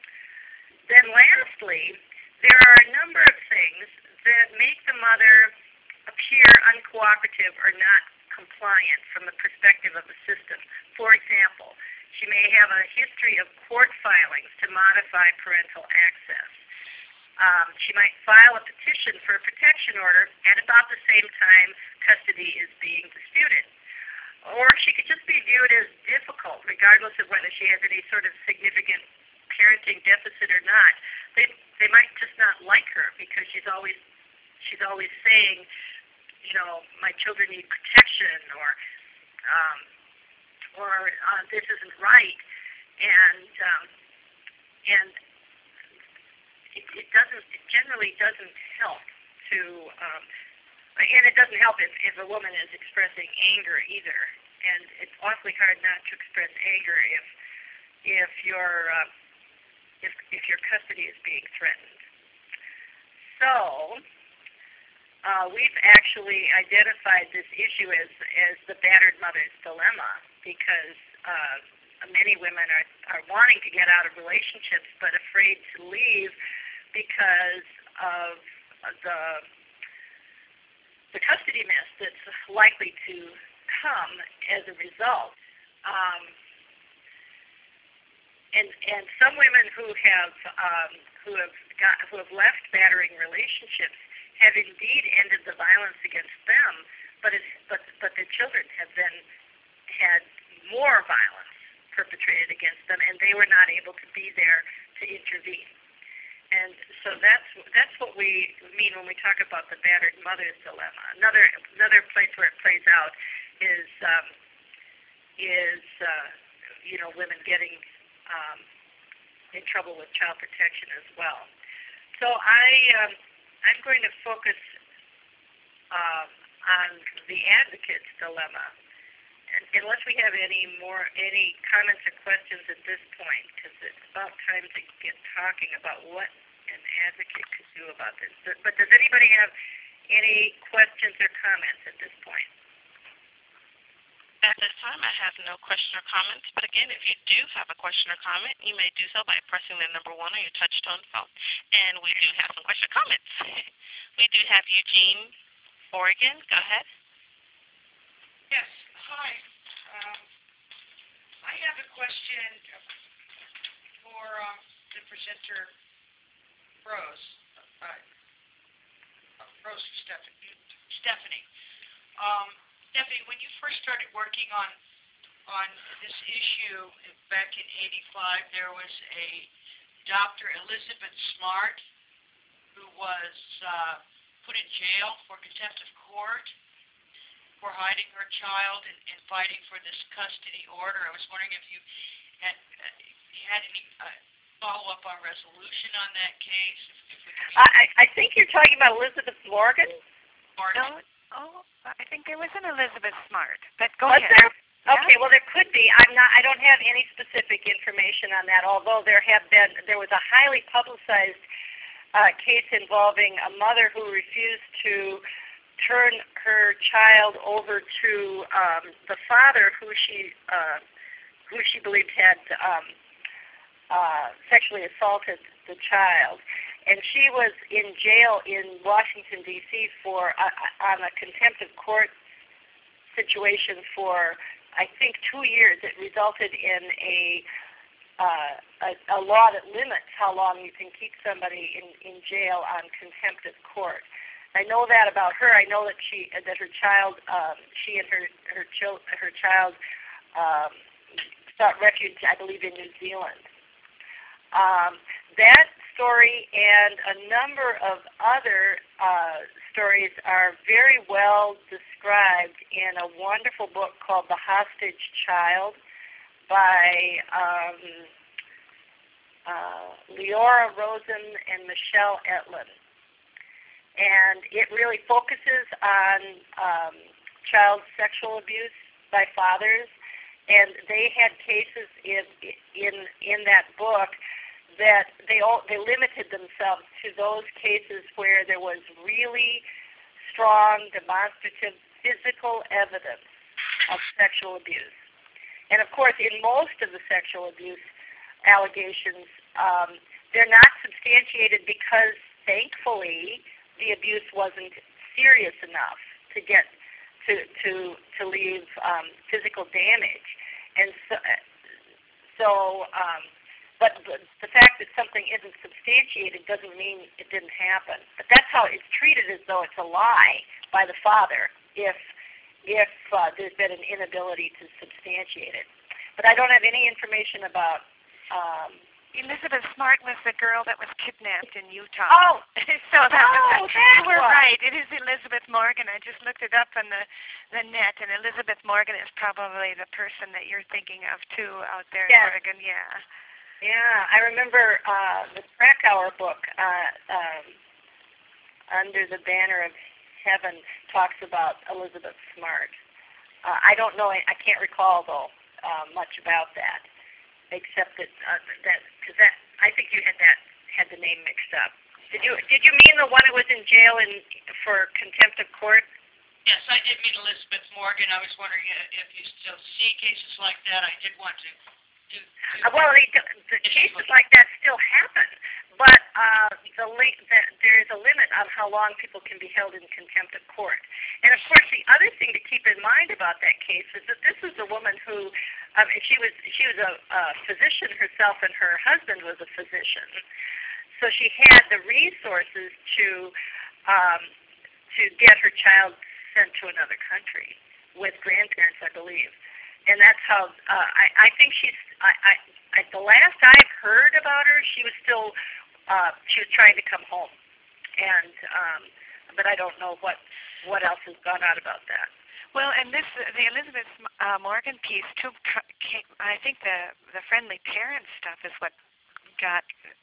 Then lastly, there are a number of things that make the mother appear uncooperative or not compliant from the perspective of the system. For example, she may have a history of court filings to modify parental access. Um, she might file a petition for a protection order at about the same time custody is being disputed. Or she could just be viewed as difficult, regardless of whether she has any sort of significant parenting deficit or not. They they might just not like her because she's always she's always saying, you know, my children need protection, or um, or uh, this isn't right, and um, and it, it doesn't. It generally doesn't help to, um, and it doesn't help if, if a woman is expressing anger either. And it's awfully hard not to express anger if if your uh, if if your custody is being threatened. So. Uh, we've actually identified this issue as, as the battered mother's dilemma, because uh, many women are, are wanting to get out of relationships but afraid to leave because of the, the custody mess that's likely to come as a result. Um, and and some women who have um, who have got who have left battering relationships have indeed ended the violence against them, but it's, but but their children have then had more violence perpetrated against them, and they were not able to be there to intervene. And so that's that's what we mean when we talk about the battered mother's dilemma. Another another place where it plays out is um, is uh, you know, women getting um, in trouble with child protection as well. So I. Um, I'm going to focus uh, on the advocate's dilemma, and unless we have any more any comments or questions at this point, because it's about time to get talking about what an advocate could do about this. But does anybody have any questions or comments at this point? At this time, I have no question or comments, but again, if you do have a question or comment, you may do so by pressing the number one on your touch-tone phone. And we do have some question or comments. We do have Eugene Oregon. Go ahead. Yes. Hi. Um, I have a question for um, the presenter, Rose. Uh, uh, Rose Stephanie. Stephanie. Um, Stephanie, when you first started working on on this issue back in eighty-five, there was a Doctor Elizabeth Smart who was uh, put in jail for contempt of court for hiding her child and, and fighting for this custody order. I was wondering if you had uh, had any uh, follow-up on resolution on that case. If, if we could I, I think you're talking about Elizabeth Morgan. Martin. No, oh, I think there was an Elizabeth Smart, but go Was ahead. there? Yeah. Okay, well there could be. I'm not. I don't have any specific information on that. Although there have been, there was a highly publicized uh, case involving a mother who refused to turn her child over to um, the father, who she uh, who she believed had um, uh, sexually assaulted the child, and she was in jail in Washington D C for uh, on a contempt of court situation for, I think, two years. It resulted in a, uh, a a law that limits how long you can keep somebody in, in jail on contempt of court. I know that about her. I know that she that her child, um, she and her her child her child um, sought refuge, I believe, in New Zealand. Um, that story and a number of other uh, stories are very well described in a wonderful book called The Hostage Child by um, uh, Leora Rosen and Michelle Etlin. And it really focuses on um, child sexual abuse by fathers. And they had cases in in in that book that they all, they limited themselves to those cases where there was really strong, demonstrative, physical evidence of sexual abuse. And of course, in most of the sexual abuse allegations, um, they're not substantiated because, thankfully, the abuse wasn't serious enough to get to to to leave um, physical damage. And so, so um, but the, the fact that something isn't substantiated doesn't mean it didn't happen. But that's how it's treated, as though it's a lie by the father if if uh, there's been an inability to substantiate it. But I don't have any information about. Um, Elizabeth Smart was the girl that was kidnapped in Utah. Oh, so that oh, was that you were one. right. It is Elizabeth Morgan. I just looked it up on the the net, and Elizabeth Morgan is probably the person that you're thinking of too out there Yes. in Oregon. Yeah. Yeah, I remember uh, the Krakauer book, uh, um, Under the Banner of Heaven, talks about Elizabeth Smart. Uh, I don't know, I, I can't recall, though, uh, much about that, except that, uh, that, because that, I think you had that, had the name mixed up. Did you, did you mean the one who was in jail in, for contempt of court? Yes, I did meet Elizabeth Morgan. I was wondering if you still see cases like that. I did want to do. do Uh, well, they, the cases like that still happen, but uh, the, the there is a limit on how long people can be held in contempt of court. And of course, the other thing to keep in mind about that case is that this was a woman who, um, and she was she was a, a physician herself, and her husband was a physician, so she had the resources to um, to get her child sent to another country with grandparents, I believe. And that's how uh, I, I think she's. I, I, I the last I've heard about her, she was still uh, she was trying to come home, and um, but I don't know what what else has gone out about that. Well, and this the Elizabeth uh, Morgan piece too. Came, I think the the friendly parent stuff is what got.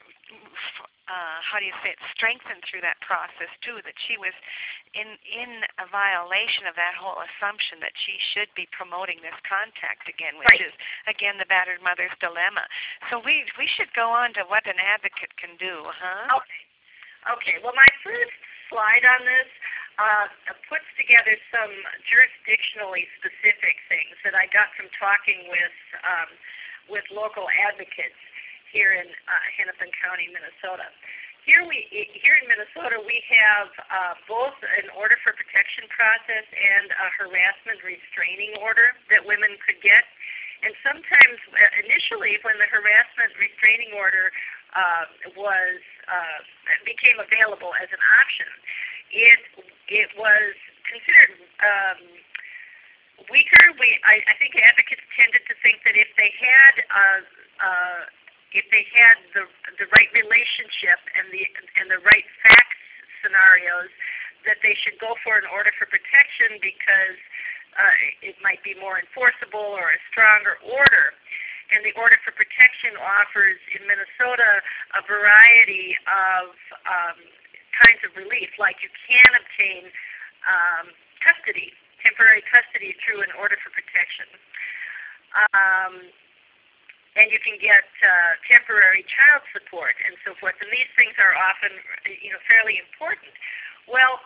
Uh, how do you say it? Strengthened through that process too. That she was in in a violation of that whole assumption that she should be promoting this contact again, which Right. is again the battered mother's dilemma. So we we should go on to what an advocate can do, huh? Okay. Okay. Well, my first slide on this uh, puts together some jurisdictionally specific things that I got from talking with um, with local advocates here in uh, Hennepin County, Minnesota. Here we here in Minnesota we have uh, both an order for protection process and a harassment restraining order that women could get. And sometimes, initially, when the harassment restraining order uh, was uh, became available as an option, it it was considered um, weaker. We I, I think advocates tended to think that if they had uh, uh, if they had the the right relationship and the and the right facts scenarios, that they should go for an order for protection because uh, it might be more enforceable or a stronger order. And the order for protection offers in Minnesota a variety of um, kinds of relief, like you can obtain um, custody, temporary custody through an order for protection. Um, And you can get uh, temporary child support and so forth. And these things are often, you know, fairly important. Well,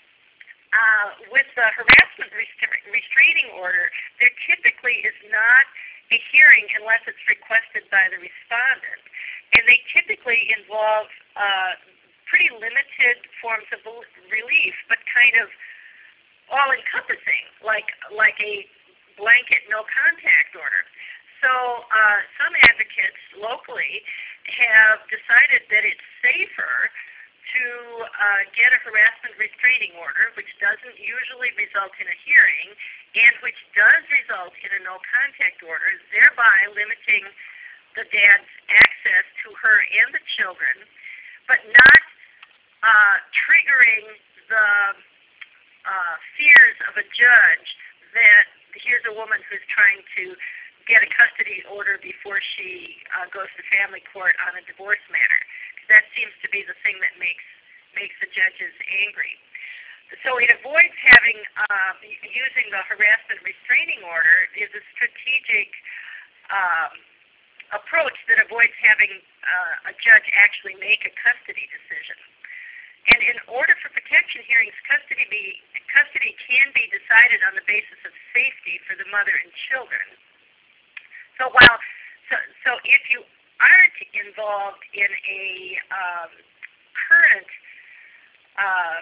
uh, with the harassment restra- restraining order, there typically is not a hearing unless it's requested by the respondent. And they typically involve uh, pretty limited forms of relief, but kind of all-encompassing, like like a blanket no-contact order. So uh, some advocates locally have decided that it's safer to uh, get a harassment restraining order, which doesn't usually result in a hearing, and which does result in a no-contact order, thereby limiting the dad's access to her and the children, but not uh, triggering the uh, fears of a judge that here's a woman who's trying to get a custody order before she uh, goes to family court on a divorce matter. That seems to be the thing that makes makes the judges angry. So it avoids having uh, using the harassment restraining order is a strategic um, approach that avoids having uh, a judge actually make a custody decision. And in order for protection hearings, custody be custody can be decided on the basis of safety for the mother and children. So while, so, so if you aren't involved in a um, current uh,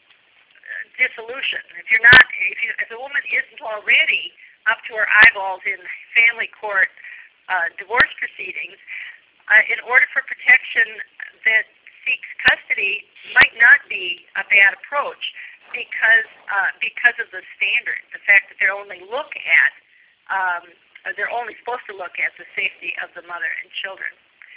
dissolution, if you're not, if, you, if the woman isn't already up to her eyeballs in family court uh, divorce proceedings, uh, in order for protection that seeks custody might not be a bad approach because uh, because of the standard, the fact that they only look at um, they're only supposed to look at the safety of the mother and children.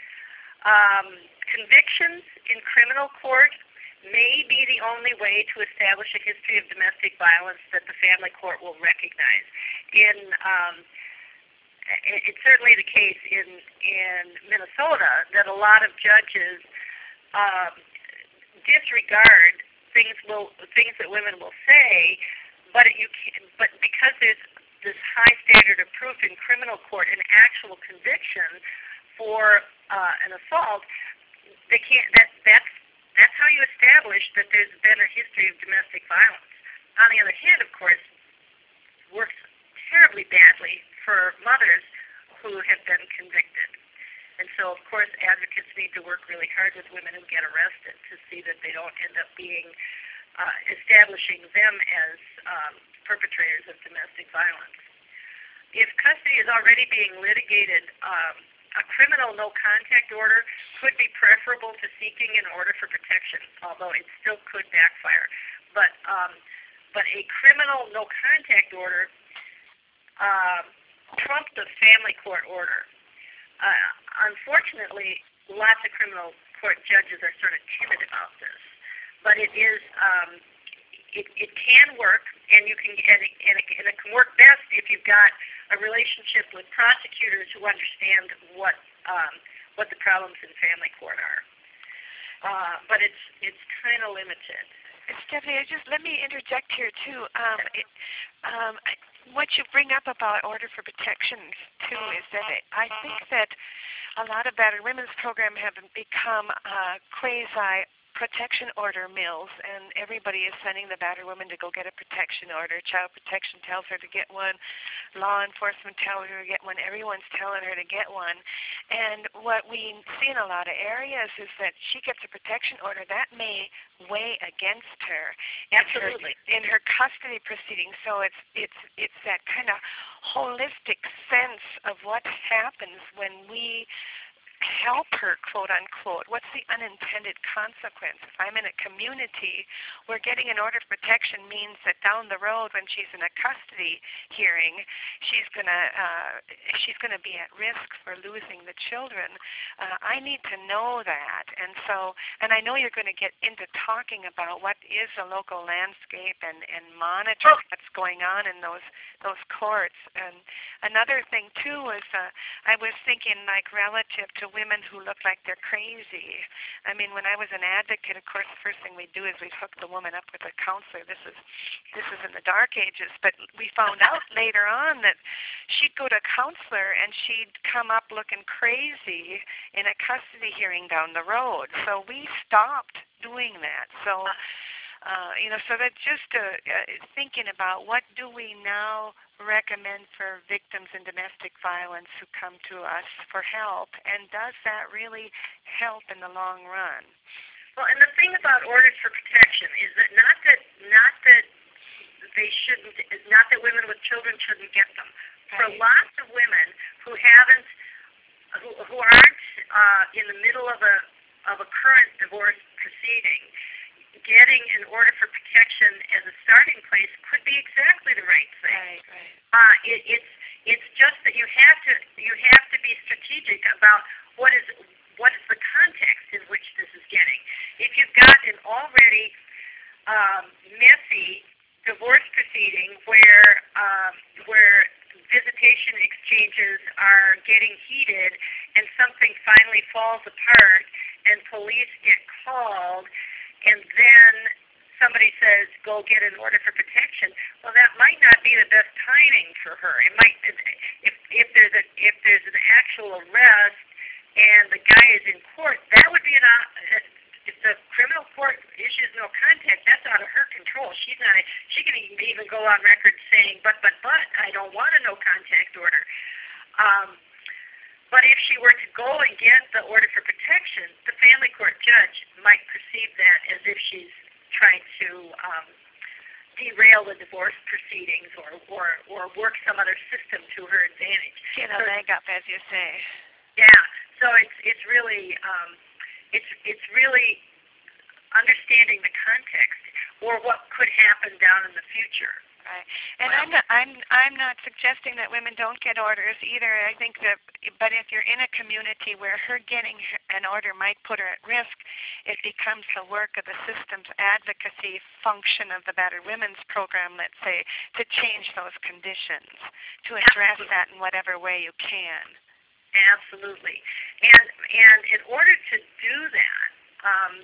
Um, convictions in criminal court may be the only way to establish a history of domestic violence that the family court will recognize. In um, it, it's certainly the case in in Minnesota that a lot of judges um, disregard things will things that women will say, but it, you can, but because there's this high standard of proof in criminal court, an actual conviction for uh, an assault, they can't. That that's that's how you establish that there's been a history of domestic violence. On the other hand, of course, works terribly badly for mothers who have been convicted. And so, of course, advocates need to work really hard with women who get arrested to see that they don't end up being uh, establishing them as um, perpetrators of domestic violence. If custody is already being litigated, um, a criminal no-contact order could be preferable to seeking an order for protection, although it still could backfire. But um, but a criminal no-contact order uh, trumps the family court order. Uh, unfortunately, lots of criminal court judges are sort of timid about this, but it is. Um, It, it can work, and you can, and it, and, it, and it can work best if you've got a relationship with prosecutors who understand what um, what the problems in family court are. Uh, but it's it's kind of limited. Stephanie, I just let me interject here too. Um, it, um, I, what you bring up about order for protections too is that it, I think that a lot of battered women's program have become uh, quasi protection order mills, and everybody is sending the battered woman to go get a protection order. Child protection tells her to get one. Law enforcement tells her to get one. Everyone's telling her to get one. And what we see in a lot of areas is that she gets a protection order that may weigh against her. Absolutely. In her, in her custody proceedings. So it's it's it's that kind of holistic sense of what happens when we help her, quote unquote. What's the unintended consequence? If I'm in a community where getting an order of protection means that down the road when she's in a custody hearing, she's gonna uh, she's gonna be at risk for losing the children. Uh, I need to know that, and so and I know you're going to get into talking about what is a local landscape and and monitor what's going on in those those courts. And another thing too was uh, I was thinking like relative to women who look like they're crazy. I mean, when I was an advocate, of course, the first thing we do is we'd hook the woman up with a counselor. This is this is in the dark ages, but we found out later on that she'd go to a counselor and she'd come up looking crazy in a custody hearing down the road. So we stopped doing that. So. Uh, you know, so that just uh, uh, thinking about what do we now recommend for victims in domestic violence who come to us for help, and does that really help in the long run? Well, and the thing about orders for protection is that not that not that they shouldn't, not that women with children shouldn't get them. For Right. lots of women who haven't, who, who aren't uh, in the middle of a of a current divorce proceeding, getting an order for protection as a starting place could be exactly the right thing. Right, right. Uh, it, it's it's just that you have to you have to be strategic about what is what is the context in which this is getting. If you've got an already um, messy divorce proceeding where um, where visitation exchanges are getting heated and something finally falls apart and police get called, and then somebody says, go get an order for protection, well, that might not be the best timing for her. It might, if if there's a if there's an actual arrest and the guy is in court, that would be an if the criminal court issues no contact, that's out of her control. She's not. She can even go on record saying, but but but I don't want a no contact order. Um, But if she were to go and get the order for protection, the family court judge might perceive that as if she's trying to um, derail the divorce proceedings or, or, or work some other system to her advantage. Get a so, leg up, as you say. Yeah. So it's it's really um, it's it's really understanding the context or what could happen down in the future. Right, and Well, I'm not, I'm I'm not suggesting that women don't get orders either. I think that, but if you're in a community where her getting an order might put her at risk, it becomes the work of the system's advocacy function of the Battered Women's Program, let's say, to change those conditions, to address Absolutely. that in whatever way you can. Absolutely, and and in order to do that. Um,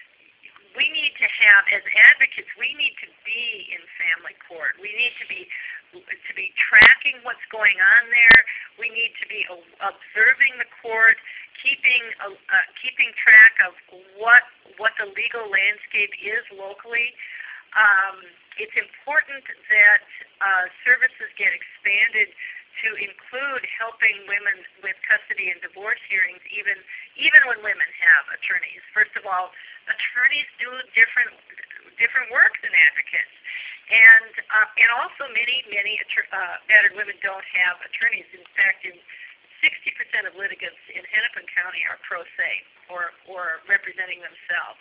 We need to have, as advocates, we need to be in family court. We need to be to be tracking what's going on there. We need to be observing the court, keeping uh, keeping track of what what the legal landscape is locally. Um, it's important that uh, services get expanded to include helping women with custody and divorce hearings, even even when women have attorneys. First of all, attorneys do different different work than advocates, and uh, and also many many uh, battered women don't have attorneys. In fact, in sixty percent of litigants in Hennepin County are pro se or or representing themselves.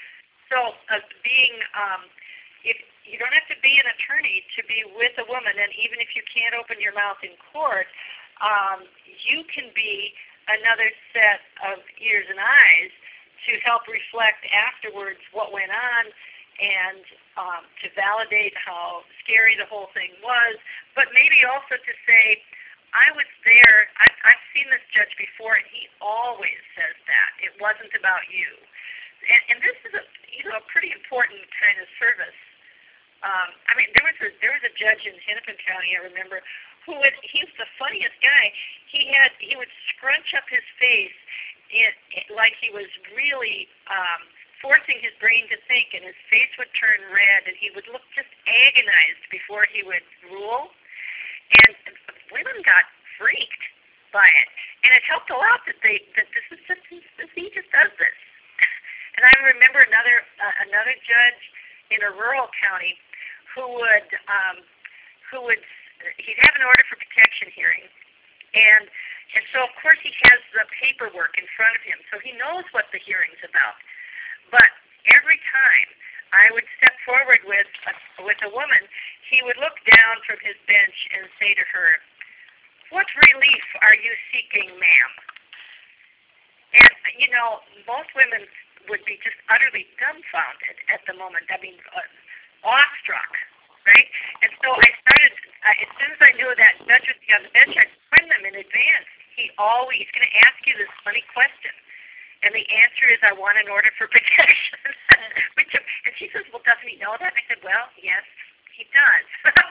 So uh, being um, if you don't have to be an attorney to be with a woman, and even if you can't open your mouth in court, um, you can be another set of ears and eyes to help reflect afterwards what went on and um, to validate how scary the whole thing was, but maybe also to say, I was there, I've, I've seen this judge before, and he always says that. It wasn't about you. And, and this is a, you know, a pretty important kind of service. Um, I mean, there was a there was a judge in Hennepin County, I remember, who would, he was the funniest guy. He had he would scrunch up his face in, in, like he was really um, forcing his brain to think, and his face would turn red, and he would look just agonized before he would rule. And women got freaked by it, and it helped a lot that they that this is just this, he just does this. And I remember another uh, another judge in a rural county who would um, who would he'd have an order for protection hearing, and and so of course he has the paperwork in front of him, so he knows what the hearing's about. But every time I would step forward with a, with a woman, he would look down from his bench and say to her, "What relief are you seeking, ma'am?" And you know, most women would be just utterly dumbfounded at the moment. I mean, uh, awestruck, right? And so I started, uh, as soon as I knew that judge would be on the bench, I'd warn them in advance. He always going to ask you this funny question. And the answer is, I want an order for protection. Which, and she says, well, doesn't he know that? I said, well, yes, he does.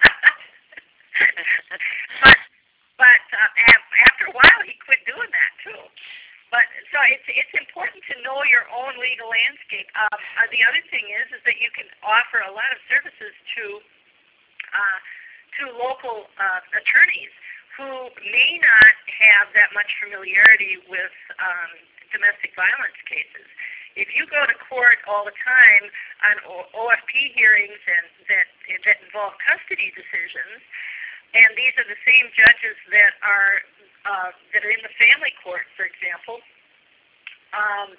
but but uh, after a while, he quit doing that, too. But so it's it's important to know your own legal landscape. Um, uh, the other thing is is that you can offer a lot of services to uh, to local uh, attorneys who may not have that much familiarity with um, domestic violence cases. If you go to court all the time on O F P hearings and that that involve custody decisions, and these are the same judges that are uh, that are in the family court, for example, um,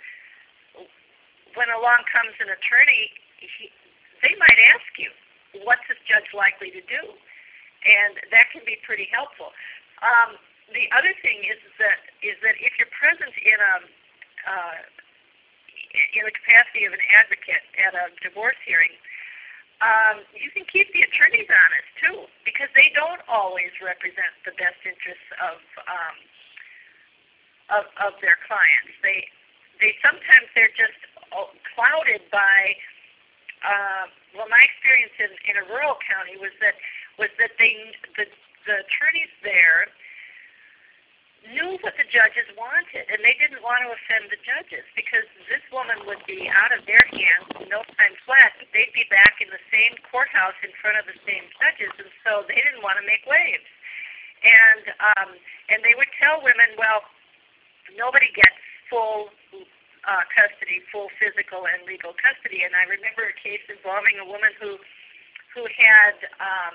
when along comes an attorney, he, they might ask you, what's this judge likely to do? And that can be pretty helpful. Um, the other thing is that is that if you're present in a uh, in the capacity of an advocate at a divorce hearing, um, you can keep the attorneys honest too, because they don't always represent the best interests of um, of, of their clients. They they sometimes they're just clouded by. Uh, well, my experience in, in a rural county was that was that they the the attorneys there knew what the judges wanted, and they didn't want to offend the judges, because this woman would be out of their hands no time flat. They'd be back in the same courthouse in front of the same judges, and so they didn't want to make waves. And um, and they would tell women, well, nobody gets full uh, custody, full physical and legal custody. And I remember a case involving a woman who who had um,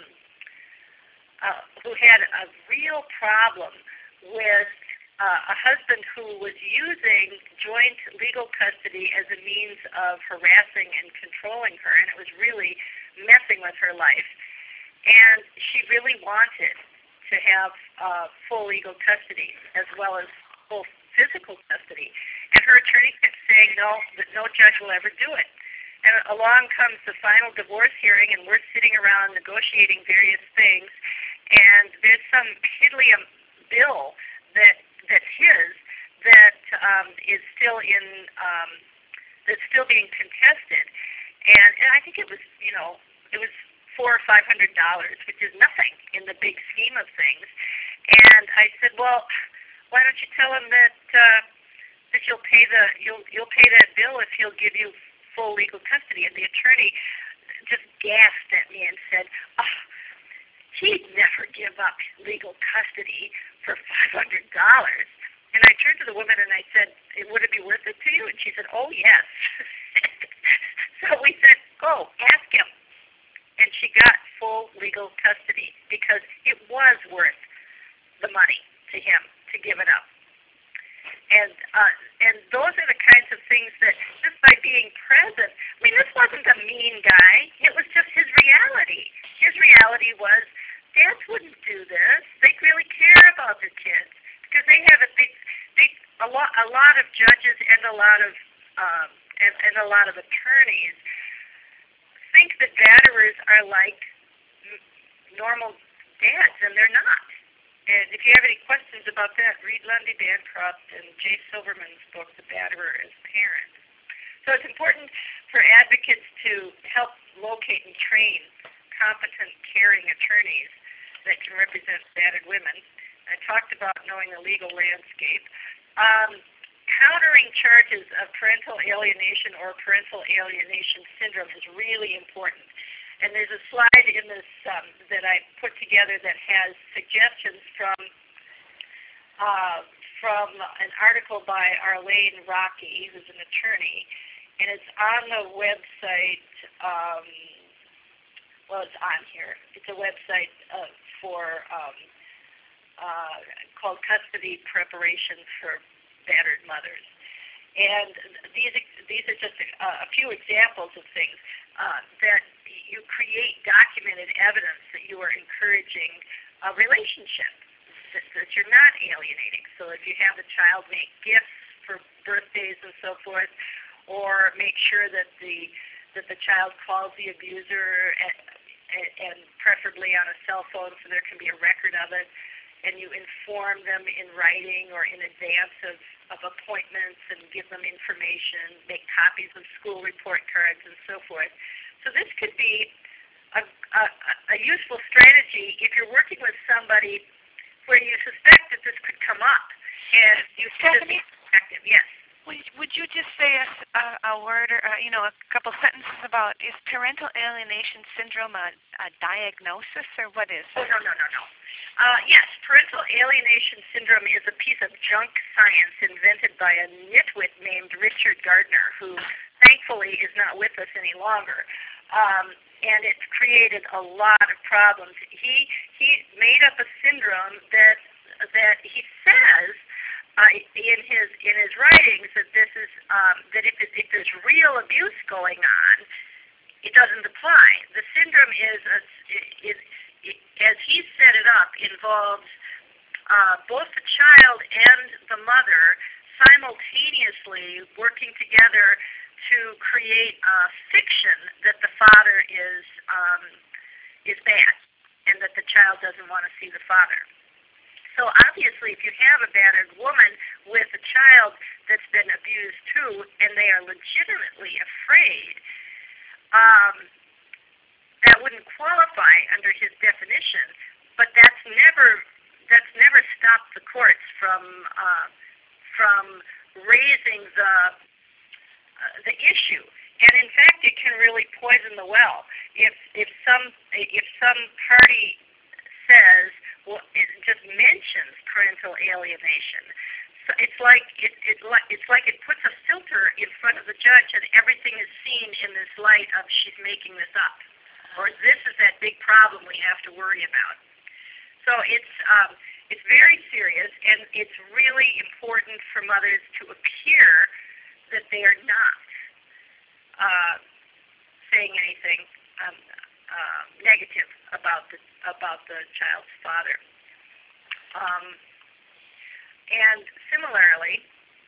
uh, who had a real problem with uh, a husband who was using joint legal custody as a means of harassing and controlling her, and it was really messing with her life. And she really wanted to have uh, full legal custody as well as full physical custody. And her attorney kept saying, no, that no judge will ever do it. And along comes the final divorce hearing, and we're sitting around negotiating various things, and there's some hideous bill that that's his that um, is still in um, that's still being contested, and, and I think it was you know it was four or five hundred dollars, which is nothing in the big scheme of things. And I said, well, why don't you tell him that uh, that you'll pay the you'll you'll pay that bill if he'll give you full legal custody? And the attorney just gasped at me and said, oh, he'd never give up legal custody for five hundred dollars. And I turned to the woman and I said, would it be worth it to you? And she said, oh, yes. So we said, go, ask him. And she got full legal custody because it was worth the money to him to give it up. And uh, and those are the kinds of things that just by being present, I mean, this wasn't a mean guy. It was just his reality. His reality was, dads wouldn't do this. They really care about their kids because they have a big, big, a lot, a lot of judges and a lot of um, and, and a lot of attorneys think that batterers are like normal dads, and they're not. And if you have any questions about that, read Lundy Bancroft and Jay Silverman's book, The Batterer as Parent. So it's important for advocates to help locate and train competent, caring attorneys that can represent battered women. I talked about knowing the legal landscape. Um, countering charges of parental alienation or parental alienation syndrome is really important. And there's a slide in this um, that I put together that has suggestions from uh, from an article by Arlene Rocky, who's an attorney, and it's on the website. Um, well, it's on here. It's a website uh, for um, uh, called Custody Preparation for Battered Mothers. And these these are just a, a few examples of things uh, that you create documented evidence that you are encouraging a relationship, that, that you're not alienating. So if you have the child make gifts for birthdays and so forth, or make sure that the that the child calls the abuser and, and preferably on a cell phone so there can be a record of it, and you inform them in writing or in advance of, of appointments and give them information, make copies of school report cards and so forth. So this could be a, a, a useful strategy if you're working with somebody where you suspect that this could come up. And you Stephanie? Effective. Yes. Would, would you just say a, a, a word or, uh, you know, a couple sentences about, is parental alienation syndrome a, a diagnosis, or what is it? Oh, no, no, no, no. Uh, yes, parental alienation syndrome is a piece of junk science invented by a nitwit named Richard Gardner, who thankfully is not with us any longer. Um, and it's created a lot of problems. He he made up a syndrome that that he says uh, in his in his writings that this is um, that if it, if there's real abuse going on, it doesn't apply. The syndrome is a, is as he set it up, involves uh, both the child and the mother simultaneously working together to create a fiction that the father is um, is bad and that the child doesn't want to see the father. So obviously, if you have a battered woman with a child that's been abused too, and they are legitimately afraid, um, that wouldn't qualify under his definition, but that's never that's never stopped the courts from uh, from raising the uh, the issue. And in fact, it can really poison the well if if some if some party says, well, it just mentions parental alienation. So it's like it, it it's like it puts a filter in front of the judge, and everything is seen in this light of she's making this up, or this is that big problem we have to worry about. So it's um, it's very serious, and it's really important for mothers to appear that they are not uh, saying anything um, uh, negative about the about the child's father. Um, and similarly,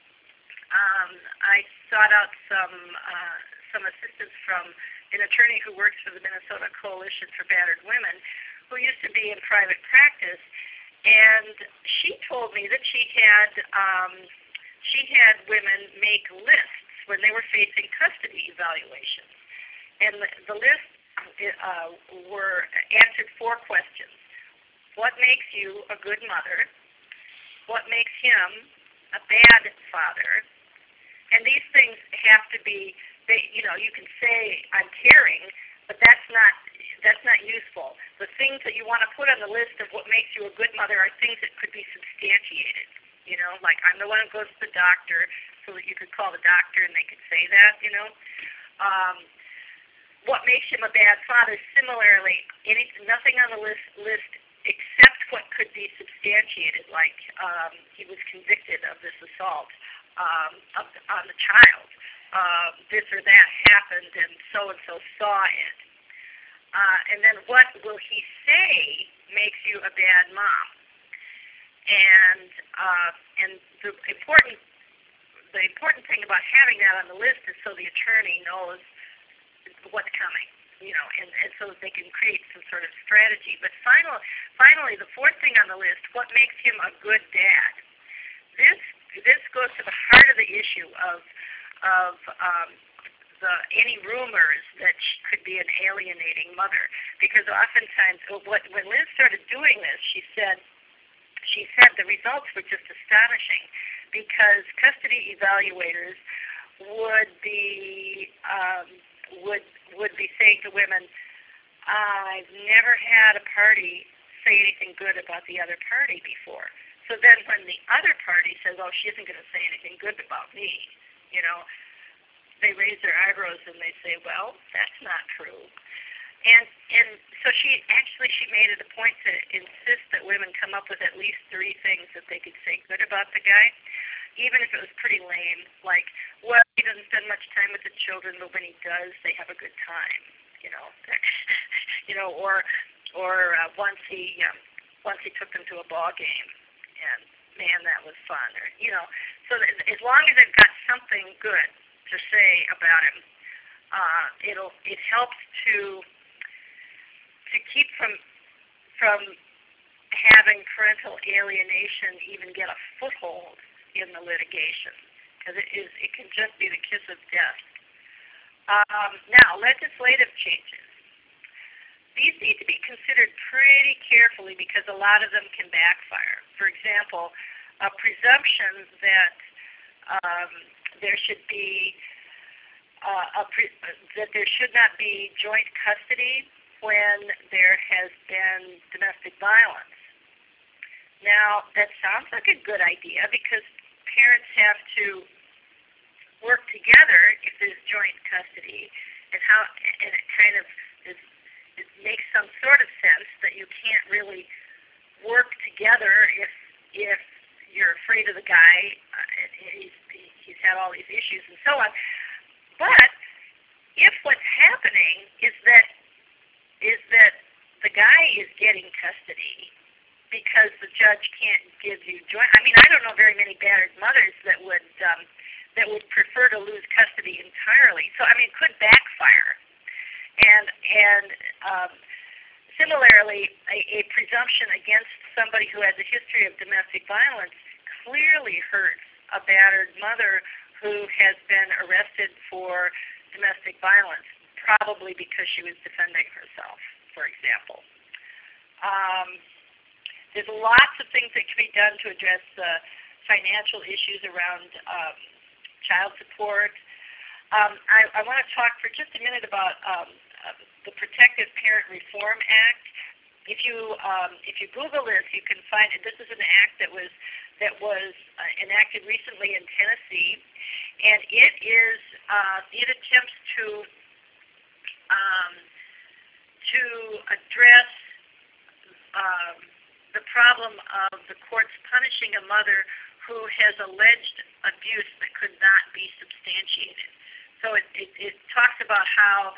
um, I sought out some uh, some assistance from an attorney who works for the Minnesota Coalition for Battered Women, who used to be in private practice, and she told me that she had um, she had women make lists when they were facing custody evaluations, and the, the lists uh, were answered four questions: what makes you a good mother? What makes him a bad father? And these things have to be, they, you know, you can say I'm caring, but that's not that's not useful. The things that you want to put on the list of what makes you a good mother are things that could be substantiated. You know, like I'm the one who goes to the doctor, so that you could call the doctor and they could say that. You know, um, what makes him a bad father? Similarly, any, nothing on the list list except what could be substantiated, like um, he was convicted of this assault um, of, on the child. Uh, this or that happened, and so-and-so saw it. Uh, and then what will he say makes you a bad mom? And uh, and the important the important thing about having that on the list is so the attorney knows what's coming, you know, and, and so that they can create some sort of strategy. But final, finally, the fourth thing on the list, what makes him a good dad? This this goes to the heart of the issue of of um, the any rumors that she could be an alienating mother, because oftentimes, what when Liz started doing this, she said she said the results were just astonishing. because custody evaluators would be um, would would be saying to women, I've never had a party say anything good about the other party before. So then when the other party says, oh, she isn't going to say anything good about me, you know, they raise their eyebrows and they say, well, that's not true. And and so she actually she made it a point to insist that women come up with at least three things that they could say good about the guy, even if it was pretty lame, like, well, he doesn't spend much time with the children, but when he does, they have a good time, you know, you know, or or uh, once he um, once he took them to a ball game, and man, that was fun, or you know, so that as long as they've got something good to say about him, uh, it'll it helps to to keep from from having parental alienation even get a foothold in the litigation, because it is it can just be the kiss of death. Um, now, legislative changes. These need to be considered pretty carefully because a lot of them can backfire. For example, a presumption that um, there should be uh, a pre- that there should not be joint custody when there has been domestic violence. Now, that sounds like a good idea because parents have to work together if there's joint custody, and how and it kind of is, it makes some sort of sense that you can't really work together if if you're afraid of the guy uh, and he's he's had all these issues and so on. But if what's happening is that is that the guy is getting custody because the judge can't give you joint. I mean, I don't know very many battered mothers that would um, that would prefer to lose custody entirely. So I mean, it could backfire. And and um, similarly, a, a presumption against somebody who has a history of domestic violence clearly hurts a battered mother who has been arrested for domestic violence, probably because she was defending herself, for example. Um, there's lots of things that can be done to address uh, financial issues around um, child support. Um, I, I want to talk for just a minute about um, uh, the Protective Parent Reform Act. If you um, if you Google this, you can find it. This is an act that was that was uh, enacted recently in Tennessee, and it is uh, it attempts to um, to address um, the problem of the courts punishing a mother who has alleged abuse that could not be substantiated. So it, it, it talks about how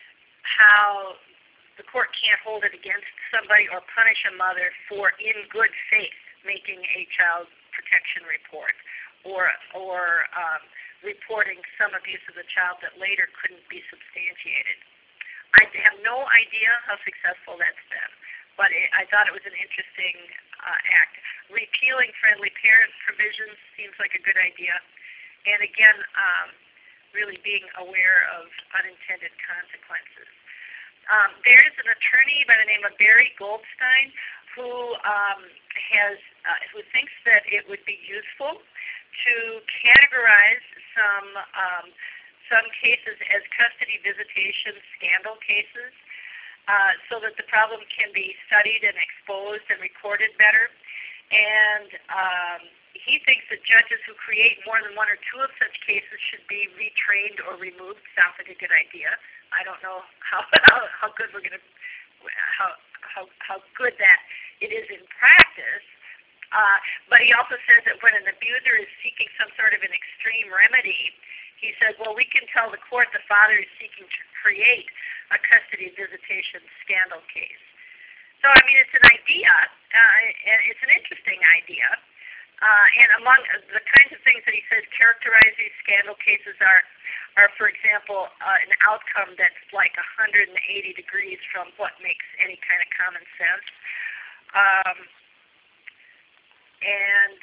how the court can't hold it against somebody or punish a mother for, in good faith, making a child protection report or or um, reporting some abuse of the child that later couldn't be substantiated. I have no idea how successful that's been, but it, I thought it was an interesting uh, act. Repealing friendly parent provisions seems like a good idea, and again, um, really being aware of unintended consequences. Um, there is an attorney by the name of Barry Goldstein who um, has uh, who thinks that it would be useful to categorize some um, some cases as custody visitation scandal cases, uh, so that the problem can be studied and exposed and recorded better. And um, he thinks that judges who create more than one or two of such cases should be retrained or removed. Sounds like a good idea. I don't know how how, how good we're going to how how how good that it is in practice. Uh, but he also says that when an abuser is seeking some sort of an extreme remedy, he says, well, we can tell the court the father is seeking to create a custody visitation scandal case. So, I mean, it's an idea, uh, and it's an interesting idea. Uh, and among the kinds of things that he says characterize these scandal cases are, are for example, uh, an outcome that's like one hundred eighty degrees from what makes any kind of common sense. Um, and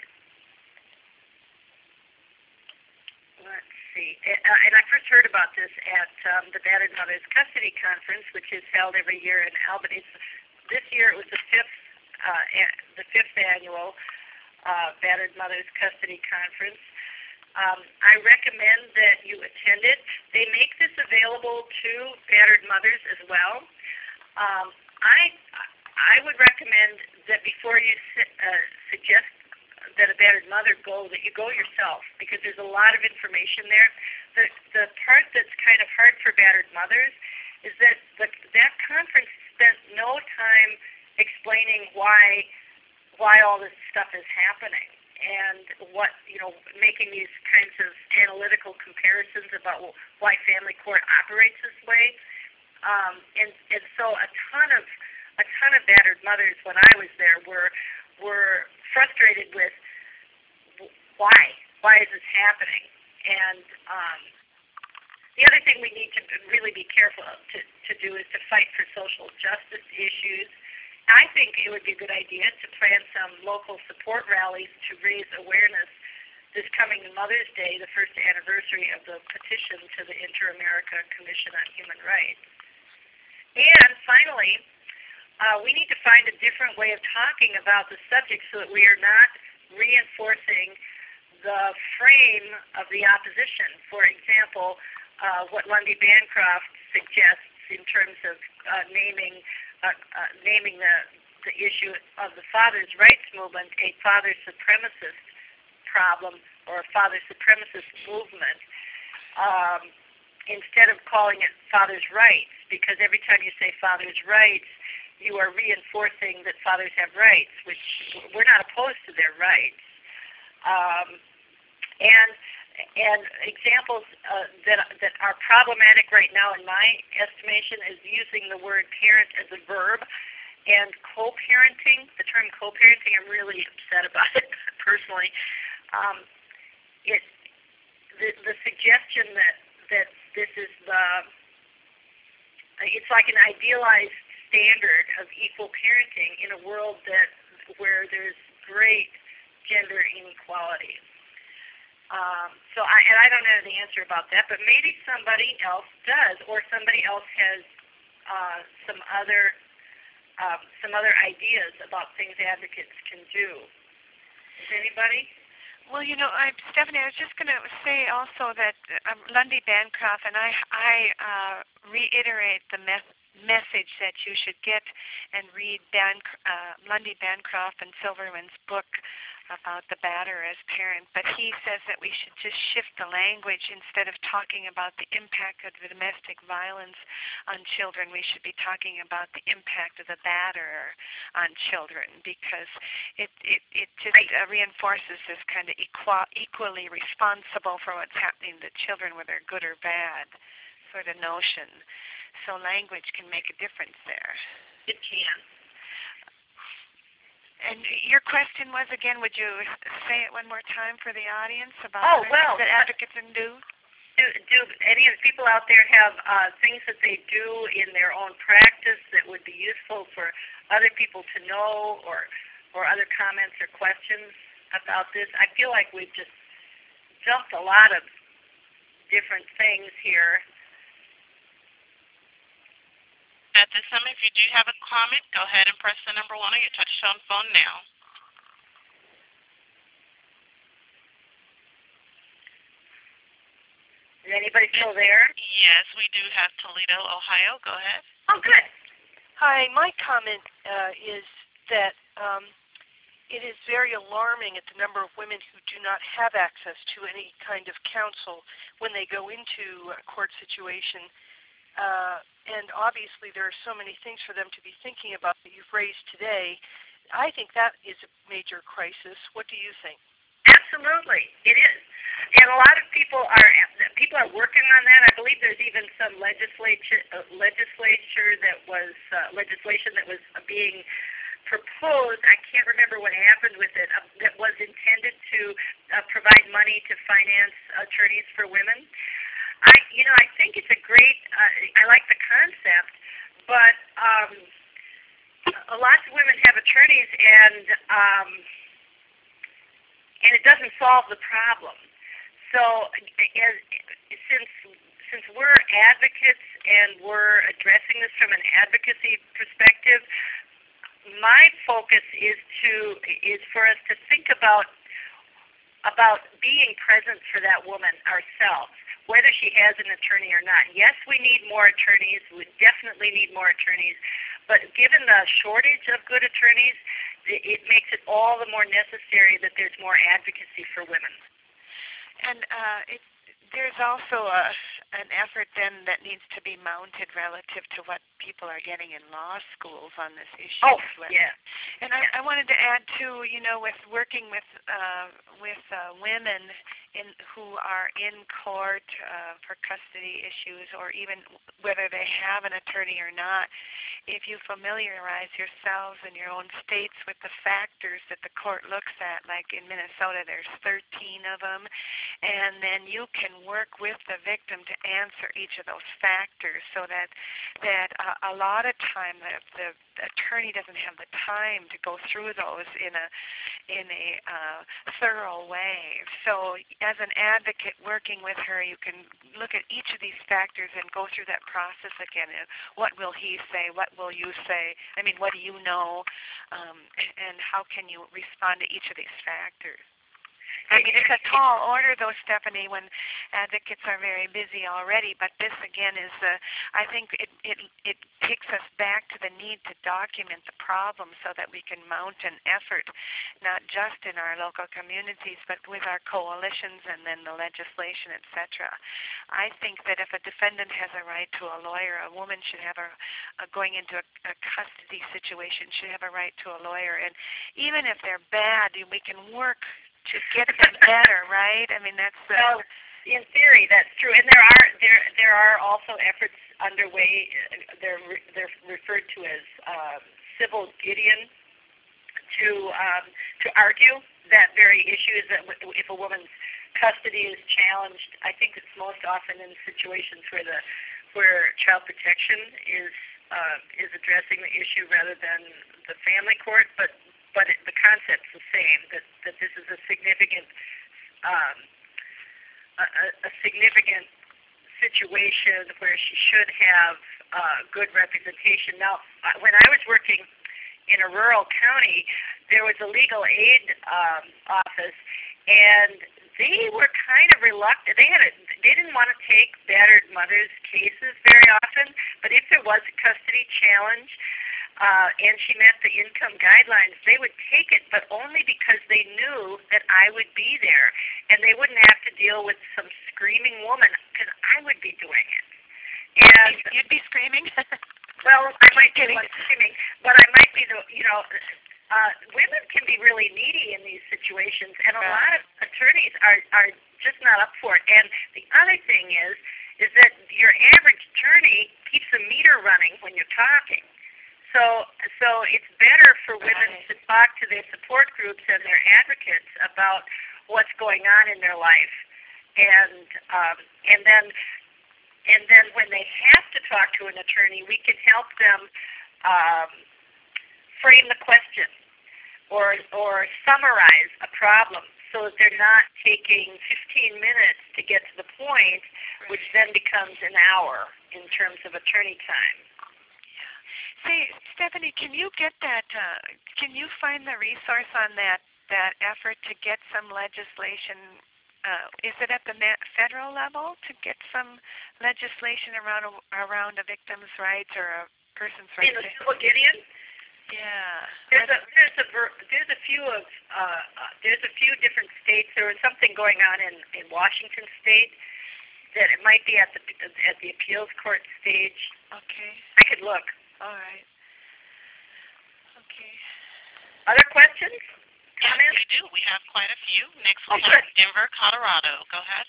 let's see. Uh, and I first heard about this at um, the Battered Mothers Custody Conference, which is held every year in Albany. This year it was the fifth, uh, the fifth annual. uh, Battered Mothers Custody Conference. Um, I recommend that you attend it. They make this available to battered mothers as well. Um, I I would recommend that before you uh, suggest that a battered mother go, that you go yourself, because there's a lot of information there. The the part that's kind of hard for battered mothers is that the, that conference spent no time explaining why why all this stuff is happening, and what, you know, making these kinds of analytical comparisons about why family court operates this way. Um, and, and so a ton of a ton of battered mothers when I was there were were frustrated with why why is this happening. And um, the other thing we need to really be careful to, to do is to fight for social justice issues. I think it would be a good idea to plan some local support rallies to raise awareness this coming Mother's Day, the first anniversary of the petition to the Inter-America Commission on Human Rights. And finally, uh, we need to find a different way of talking about the subject so that we are not reinforcing the frame of the opposition. For example, uh, what Lundy Bancroft suggests in terms of uh, naming Uh, uh, naming the, the issue of the father's rights movement a father supremacist problem or a father supremacist movement, um, instead of calling it father's rights, because every time you say father's rights, you are reinforcing that fathers have rights, which we're not opposed to their rights. Um, and And examples uh, that that are problematic right now, in my estimation, is using the word parent as a verb, and co-parenting. The term co-parenting, I'm really upset about it personally. Um, it the the suggestion that that this is the it's like an idealized standard of equal parenting in a world that where there's great gender inequality. Um, so I, and I don't know the answer about that, but maybe somebody else does, or somebody else has uh, some other um, some other ideas about things advocates can do. Is anybody? Well, you know, I, Stephanie, I was just going to say also that um, Lundy Bancroft, and I, I uh, reiterate the me- message that you should get and read Ban- uh, Lundy Bancroft and Silverman's book about the batter as parent, but he says that we should just shift the language. Instead of talking about the impact of the domestic violence on children, we should be talking about the impact of the batter on children, because it it, it just uh, reinforces this kind of equa- equally responsible for what's happening to children, whether good or bad, sort of notion. So language can make a difference there. It can. And your question was, again, would you say it one more time for the audience about oh, other well, things that advocates can do? Do, do any of the people out there have uh, things that they do in their own practice that would be useful for other people to know, or or other comments or questions about this? I feel like we've just jumped a lot of different things here. At this time, if you do have a comment, go ahead and press the number one on your touch-tone phone now. Is anybody still there? Yes, we do have Toledo, Ohio. Go ahead. Oh, good. Hi, my comment uh, is that um, it is very alarming at the number of women who do not have access to any kind of counsel when they go into a court situation. Uh, and obviously there are so many things for them to be thinking about that you've raised today. I think that is a major crisis. What do you think? Absolutely, it is. And a lot of people are people are working on that. I believe there's even some legislature uh, legislature that was uh, legislation that was uh, being proposed. I can't remember what happened with it. Uh, that was intended to uh, provide money to finance attorneys for women. I, you know, I think it's a great. Uh, I like the concept, but um, a lot of women have attorneys, and um, and it doesn't solve the problem. So, as, since since we're advocates and we're addressing this from an advocacy perspective, my focus is to is for us to think about about being present for that woman ourselves, whether she has an attorney or not. Yes, we need more attorneys. We definitely need more attorneys. But given the shortage of good attorneys, it makes it all the more necessary that there's more advocacy for women. And uh, it, there's also a, an effort then that needs to be mounted relative to what people are getting in law schools on this issue. Oh, as well. yeah. And I, I wanted to add too, you know, with working with uh, with uh, women in who are in court uh, for custody issues, or even whether they have an attorney or not, if you familiarize yourselves in your own states with the factors that the court looks at, like in Minnesota, there's thirteen of them, and then you can work with the victim to answer each of those factors, so that that uh, a lot of time the, the attorney doesn't have the time to go through those in a in a uh, thorough way. So as an advocate working with her, you can look at each of these factors and go through that process again. What will he say? What will you say? I mean, what do you know? Um, and how can you respond to each of these factors? I mean, it's a tall order, though, Stephanie, when advocates are very busy already. But this, again, is, uh, I think it, it it takes us back to the need to document the problem so that we can mount an effort, not just in our local communities, but with our coalitions and then the legislation, et cetera. I think that if a defendant has a right to a lawyer, a woman should have a, a going into a, a custody situation, should have a right to a lawyer. And even if they're bad, we can work to get them better, right? I mean, that's uh, well, in theory, that's true, and there are there there are also efforts underway. They're re, they're referred to as uh, civil Gideon to um, to argue that very issue, is that if a woman's custody is challenged. I think it's most often in situations where the where child protection is uh, is addressing the issue rather than the family court, but. But it, the concept's the same, that, that this is a significant um, a, a significant situation where she should have uh, good representation. Now, when I was working in a rural county, there was a legal aid um, office, and they were kind of reluctant. They had a, they didn't want to take battered mothers' cases very often, but if there was a custody challenge, Uh, and she met the income guidelines, they would take it, but only because they knew that I would be there, and they wouldn't have to deal with some screaming woman, because I would be doing it. And you'd be screaming? Well, I might be the one screaming, but I might be the, you know, uh, women can be really needy in these situations, and a lot of attorneys are, are just not up for it. And the other thing is, is that your average attorney keeps a meter running when you're talking. So, so it's better for women to talk to their support groups and their advocates about what's going on in their life, and um, and then and then when they have to talk to an attorney, we can help them um, frame the question or or summarize a problem so that they're not taking fifteen minutes to get to the point, which then becomes an hour in terms of attorney time. Say, Stephanie, can you get that, uh, can you find the resource on that, that effort to get some legislation? Uh, is it at the federal level to get some legislation around a, around a victim's rights or a person's rights? In the civil Gideon? Yeah. There's a there's a there's a few of uh, uh, there's a few different states. There was something going on in, in Washington State that it might be at the at the appeals court stage. Okay. I could look. All right. Okay. Other questions? Yes, Comments? we do. We have quite a few. Next we Oh, have good. Denver, Colorado. Go ahead.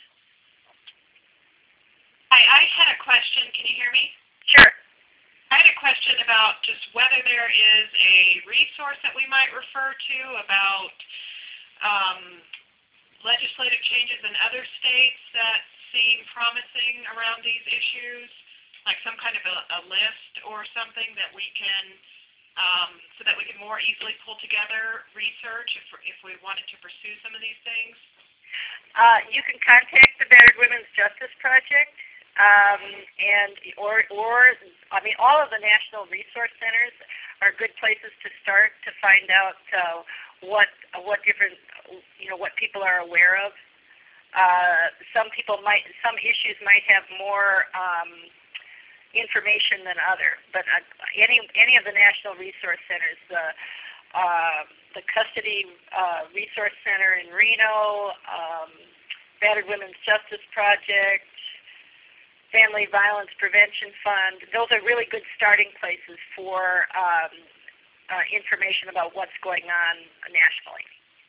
Hi, I had a question. Can you hear me? Sure. I had a question about just whether there is a resource that we might refer to about um, legislative changes in other states that seem promising around these issues, like some kind of a, a list or something that we can, um, so that we can more easily pull together research if, if we wanted to pursue some of these things? Uh, you can contact the Battered Women's Justice Project. Um, and or or I mean, all of the national resource centers are good places to start to find out uh, what what different you know what people are aware of. Uh, some people might some issues might have more um, information than other, but uh, any any of the national resource centers, the uh, the Custody uh, Resource Center in Reno, um, Battered Women's Justice Project, Family Violence Prevention Fund. Those are really good starting places for um, uh, information about what's going on nationally.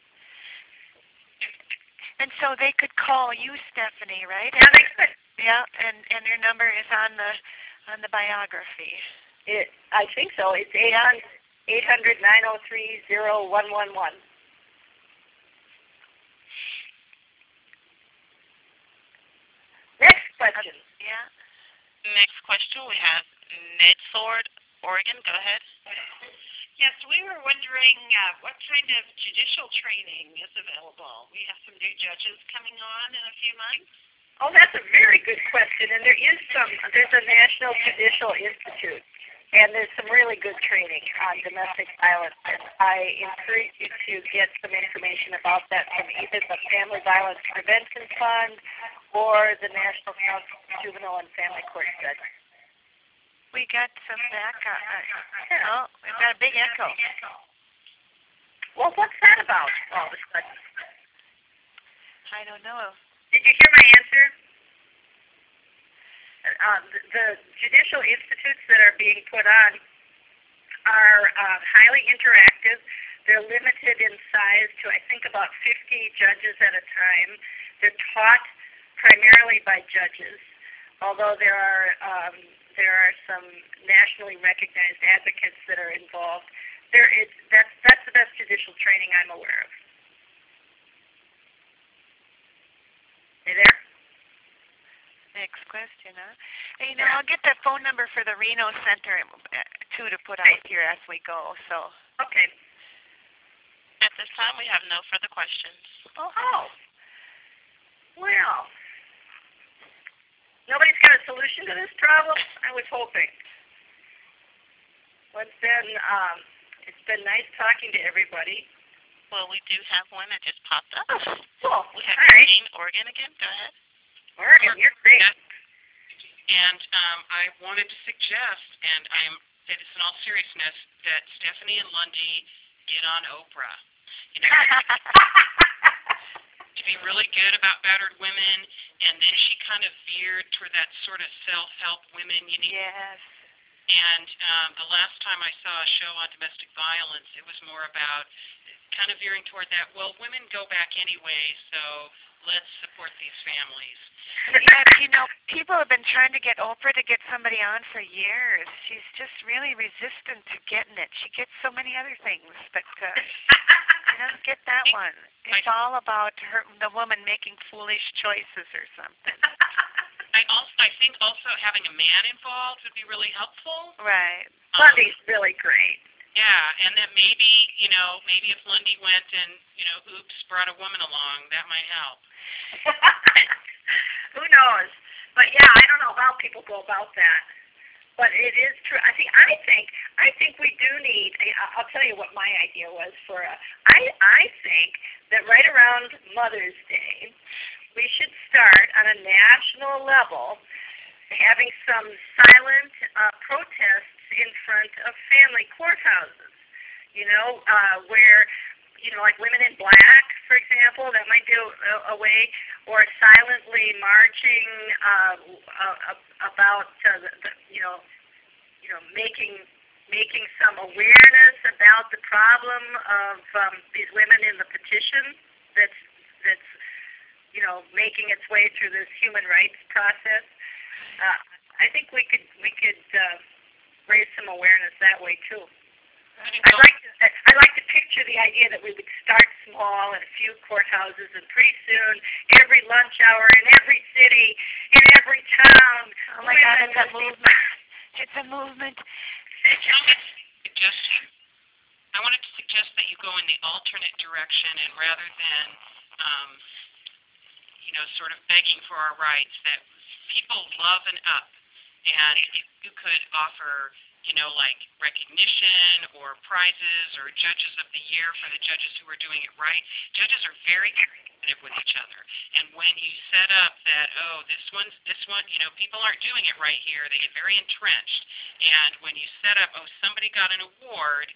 And so they could call you, Stephanie, right? Yeah, they could. Yeah, and and your number is on the on the biography. It, I think so. It's eight hundred, nine oh three, oh one one one. Next question. Yeah. Next question, we have Ned Sword, Oregon. Go ahead. Yes, we were wondering uh, what kind of judicial training is available. We have some new judges coming on in a few months. Oh, that's a very good question. And there is some, there's a National Judicial Institute, and there's some really good training on domestic violence. And I encourage you to get some information about that from either the Family Violence Prevention Fund or the National Council of Juvenile and Family Court Judges. We got some back. Uh, oh, we've got a big echo. Well, what's that about all of a sudden? I don't know. Did you hear my answer? Uh, the, the judicial institutes that are being put on are uh, highly interactive. They're limited in size to, I think, about fifty judges at a time. They're taught primarily by judges, although there are um, there are some nationally recognized advocates that are involved. There is that's that's the best judicial training I'm aware of. You there? Next question, huh? Hey, you know, I'll get the phone number for the Reno Center uh, too to put out here as we go. So. Okay. At this time, we have no further questions. Oh. oh. Well. Nobody's got a solution to this problem? I was hoping. Well, it's been um, it's been nice talking to everybody. Well, we do have one that just popped up. Oh, cool. We have All right. Jane, Oregon again. Go ahead. Oregon, you're great. And um, I wanted to suggest, and I say this in all seriousness, that Stephanie and Lundy get on Oprah. You know, to be really good about battered women, and then she kind of veered toward that sort of self-help women. You need. Yes. And um, the last time I saw a show on domestic violence, it was more about kind of veering toward that, well, women go back anyway, so let's support these families. Yeah, you know, people have been trying to get Oprah to get somebody on for years. She's just really resistant to getting it. She gets so many other things, but uh, she doesn't get that one. It's all about her, the woman making foolish choices or something. I also, I think also having a man involved would be really helpful. Right. Um, Lundy's really great. Yeah, and that maybe, you know, maybe if Lundy went and, you know, oops, brought a woman along, that might help. Who knows? But yeah, I don't know how people go about that. But it is true. I think I think I think we do need. I'll tell you what my idea was for. A, I I think that right around Mother's Day, we should start on a national level having some silent uh, protests in front of family courthouses. You know, uh, where. You know, like Women in Black, for example, that might be a, a way, or silently marching uh, uh, about, uh, the, the, you know, you know, making making some awareness about the problem of um, these women in the petition that's that's you know making its way through this human rights process. Uh, I think we could we could uh, raise some awareness that way too. I'd like to, I'd like to picture the idea that we would start small in a few courthouses, and pretty soon, every lunch hour in every city, in every town. Oh my God, it's a movement. It's a movement. Suggestion. I wanted to suggest that you go in the alternate direction, and rather than, um, you know, sort of begging for our rights, that people love an up. And if you could offer, you know, like recognition or prizes or judges of the year for the judges who are doing it right. Judges are very competitive with each other. And when you set up that, oh, this one's, this one, you know, people aren't doing it right here, they get very entrenched. And when you set up, oh, somebody got an award,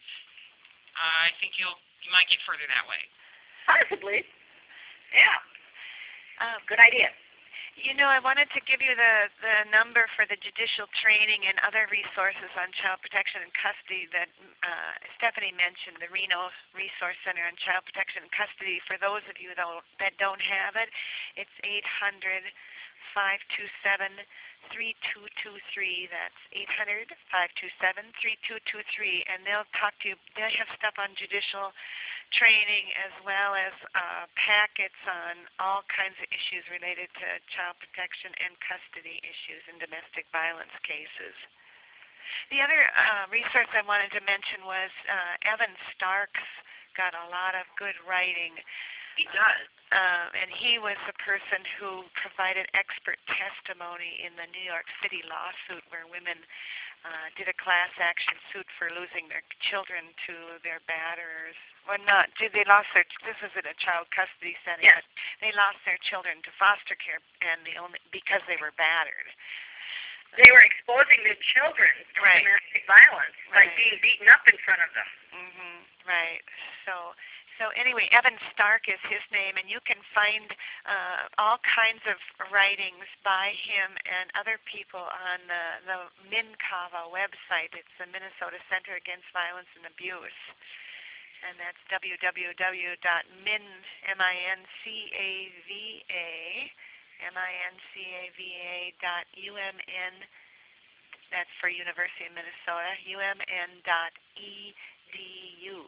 I think you'll, you might get further that way. Possibly. Yeah. Um, Good idea. You know, I wanted to give you the, the number for the judicial training and other resources on child protection and custody that uh, Stephanie mentioned, the Reno Resource Center on Child Protection and Custody. For those of you though, that don't have it, it's eight hundred, five two seven, three two two three. That's eight hundred, five two seven, three two two three. And they'll talk to you. They have stuff on judicial training as well as uh, packets on all kinds of issues related to child protection and custody issues in domestic violence cases. The other uh, resource I wanted to mention was uh, Evan Starks got a lot of good writing. He does. Uh, and he was the person who provided expert testimony in the New York City lawsuit where women uh, did a class action suit for losing their children to their batterers. Well, not did they lost their. This is in a child custody setting. Yes. But they lost their children to foster care, and the only because they were battered. They were exposing their children to Right. domestic violence by Right. being beaten up in front of them. Mm-hmm. Right. So. So anyway, Evan Stark is his name, and you can find uh, all kinds of writings by him and other people on the, the MINCAVA website. It's the Minnesota Center Against Violence and Abuse, and that's w w w dot min m i n c a v a m i n c a v a dot u m n. That's for University of Minnesota. U M N dot e d u.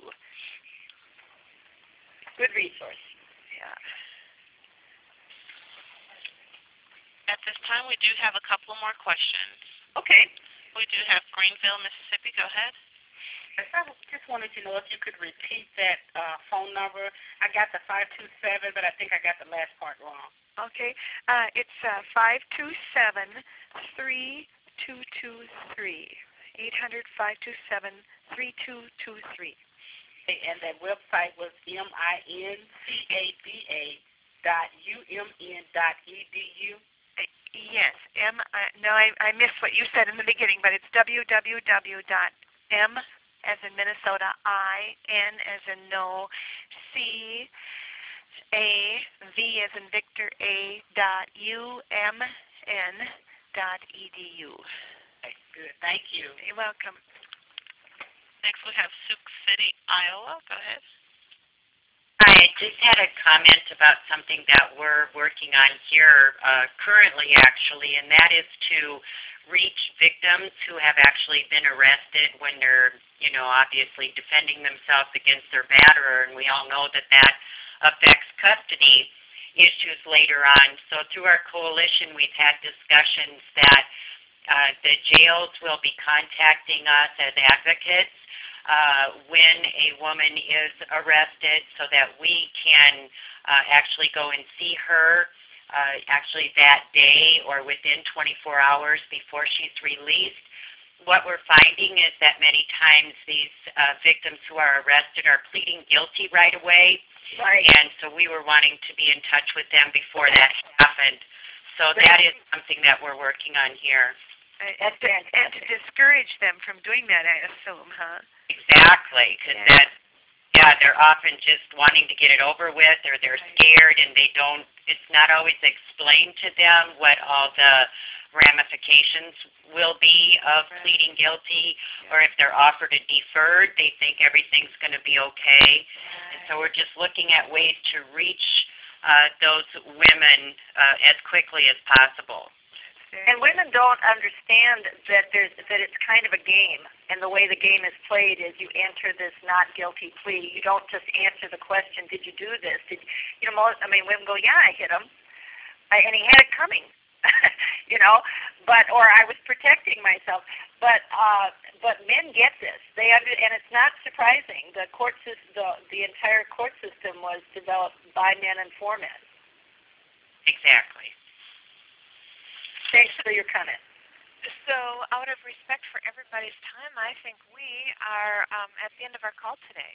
Good resource. Yeah. At this time, we do have a couple more questions. Okay. We do have Greenville, Mississippi. Go ahead. I just wanted to know if you could repeat that uh, phone number. I got the five two seven, but I think I got the last part wrong. Okay. Uh, it's uh, five two seven, three two two three. eight hundred, five two seven, three two two three. And that website was M I N C A V A dot U M N dot E D U. Yes. M. Uh, no, I, I missed what you said in the beginning, but it's w w w dot m as in Minnesota, I, N as in no, C, A, V as in Victor, A dot U M N dot E D U. Okay, good. Thank you. You're welcome. Next, we have Sioux City, Iowa. Go ahead. I just had a comment about something that we're working on here uh, currently, actually, and that is to reach victims who have actually been arrested when they're, you know, obviously defending themselves against their batterer, and we all know that that affects custody issues later on. So through our coalition, we've had discussions that uh, the jails will be contacting us as advocates Uh, when a woman is arrested so that we can uh, actually go and see her uh, actually that day or within twenty-four hours before she's released. What we're finding is that many times these uh, victims who are arrested are pleading guilty right away. Right. And so we were wanting to be in touch with them before that happened. So that is something that we're working on here. And to, and to discourage them from doing that, I assume, huh? Exactly, because Yeah. that, yeah, they're often just wanting to get it over with, or they're scared, and they don't. It's not always explained to them what all the ramifications will be of Right. pleading guilty, Yeah. or if they're offered a deferred, they think everything's going to be okay. Right. And so we're just looking at ways to reach uh, those women uh, as quickly as possible. And women don't understand that there's that it's kind of a game, and the way the game is played is you enter this not guilty plea. You don't just answer the question, "Did you do this?" Did you know? Most, I mean, women go, "Yeah, I hit him," I, and he had it coming, you know. But or I was protecting myself. But uh, but men get this. They under, and it's not surprising. The court system, the the entire court system was developed by men and for men. Exactly. Thanks for your comment. So, out of respect for everybody's time, I think we are um, at the end of our call today.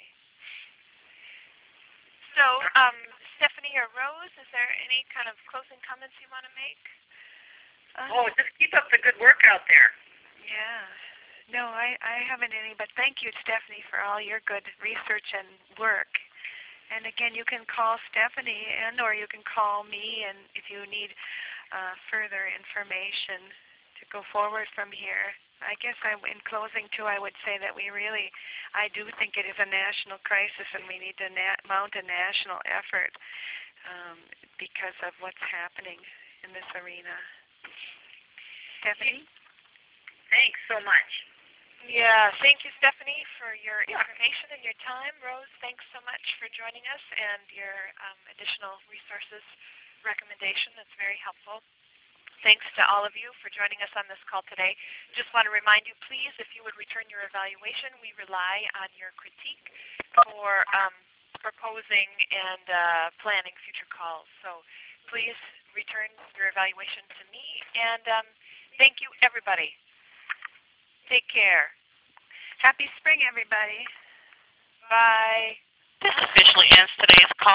So, um, Stephanie or Rose, is there any kind of closing comments you want to make? Uh, oh, just keep up the good work out there. Yeah. No, I, I haven't any, but thank you, Stephanie, for all your good research and work. And again, you can call Stephanie and or you can call me, and if you need uh, further information to go forward from here. I guess I, in closing, too, I would say that we really, I do think it is a national crisis, and we need to na- mount a national effort um, because of what's happening in this arena. Stephanie? Thanks so much. Yeah, thank you, Stephanie, for your information and your time. Rose, thanks so much for joining us and your um, additional resources recommendation. That's very helpful. Thanks to all of you for joining us on this call today. Just want to remind you, please, if you would return your evaluation, we rely on your critique for um, proposing and uh, planning future calls. So please return your evaluation to me. And um, thank you, everybody. Take care. Happy spring, everybody. Bye. This officially ends today's call.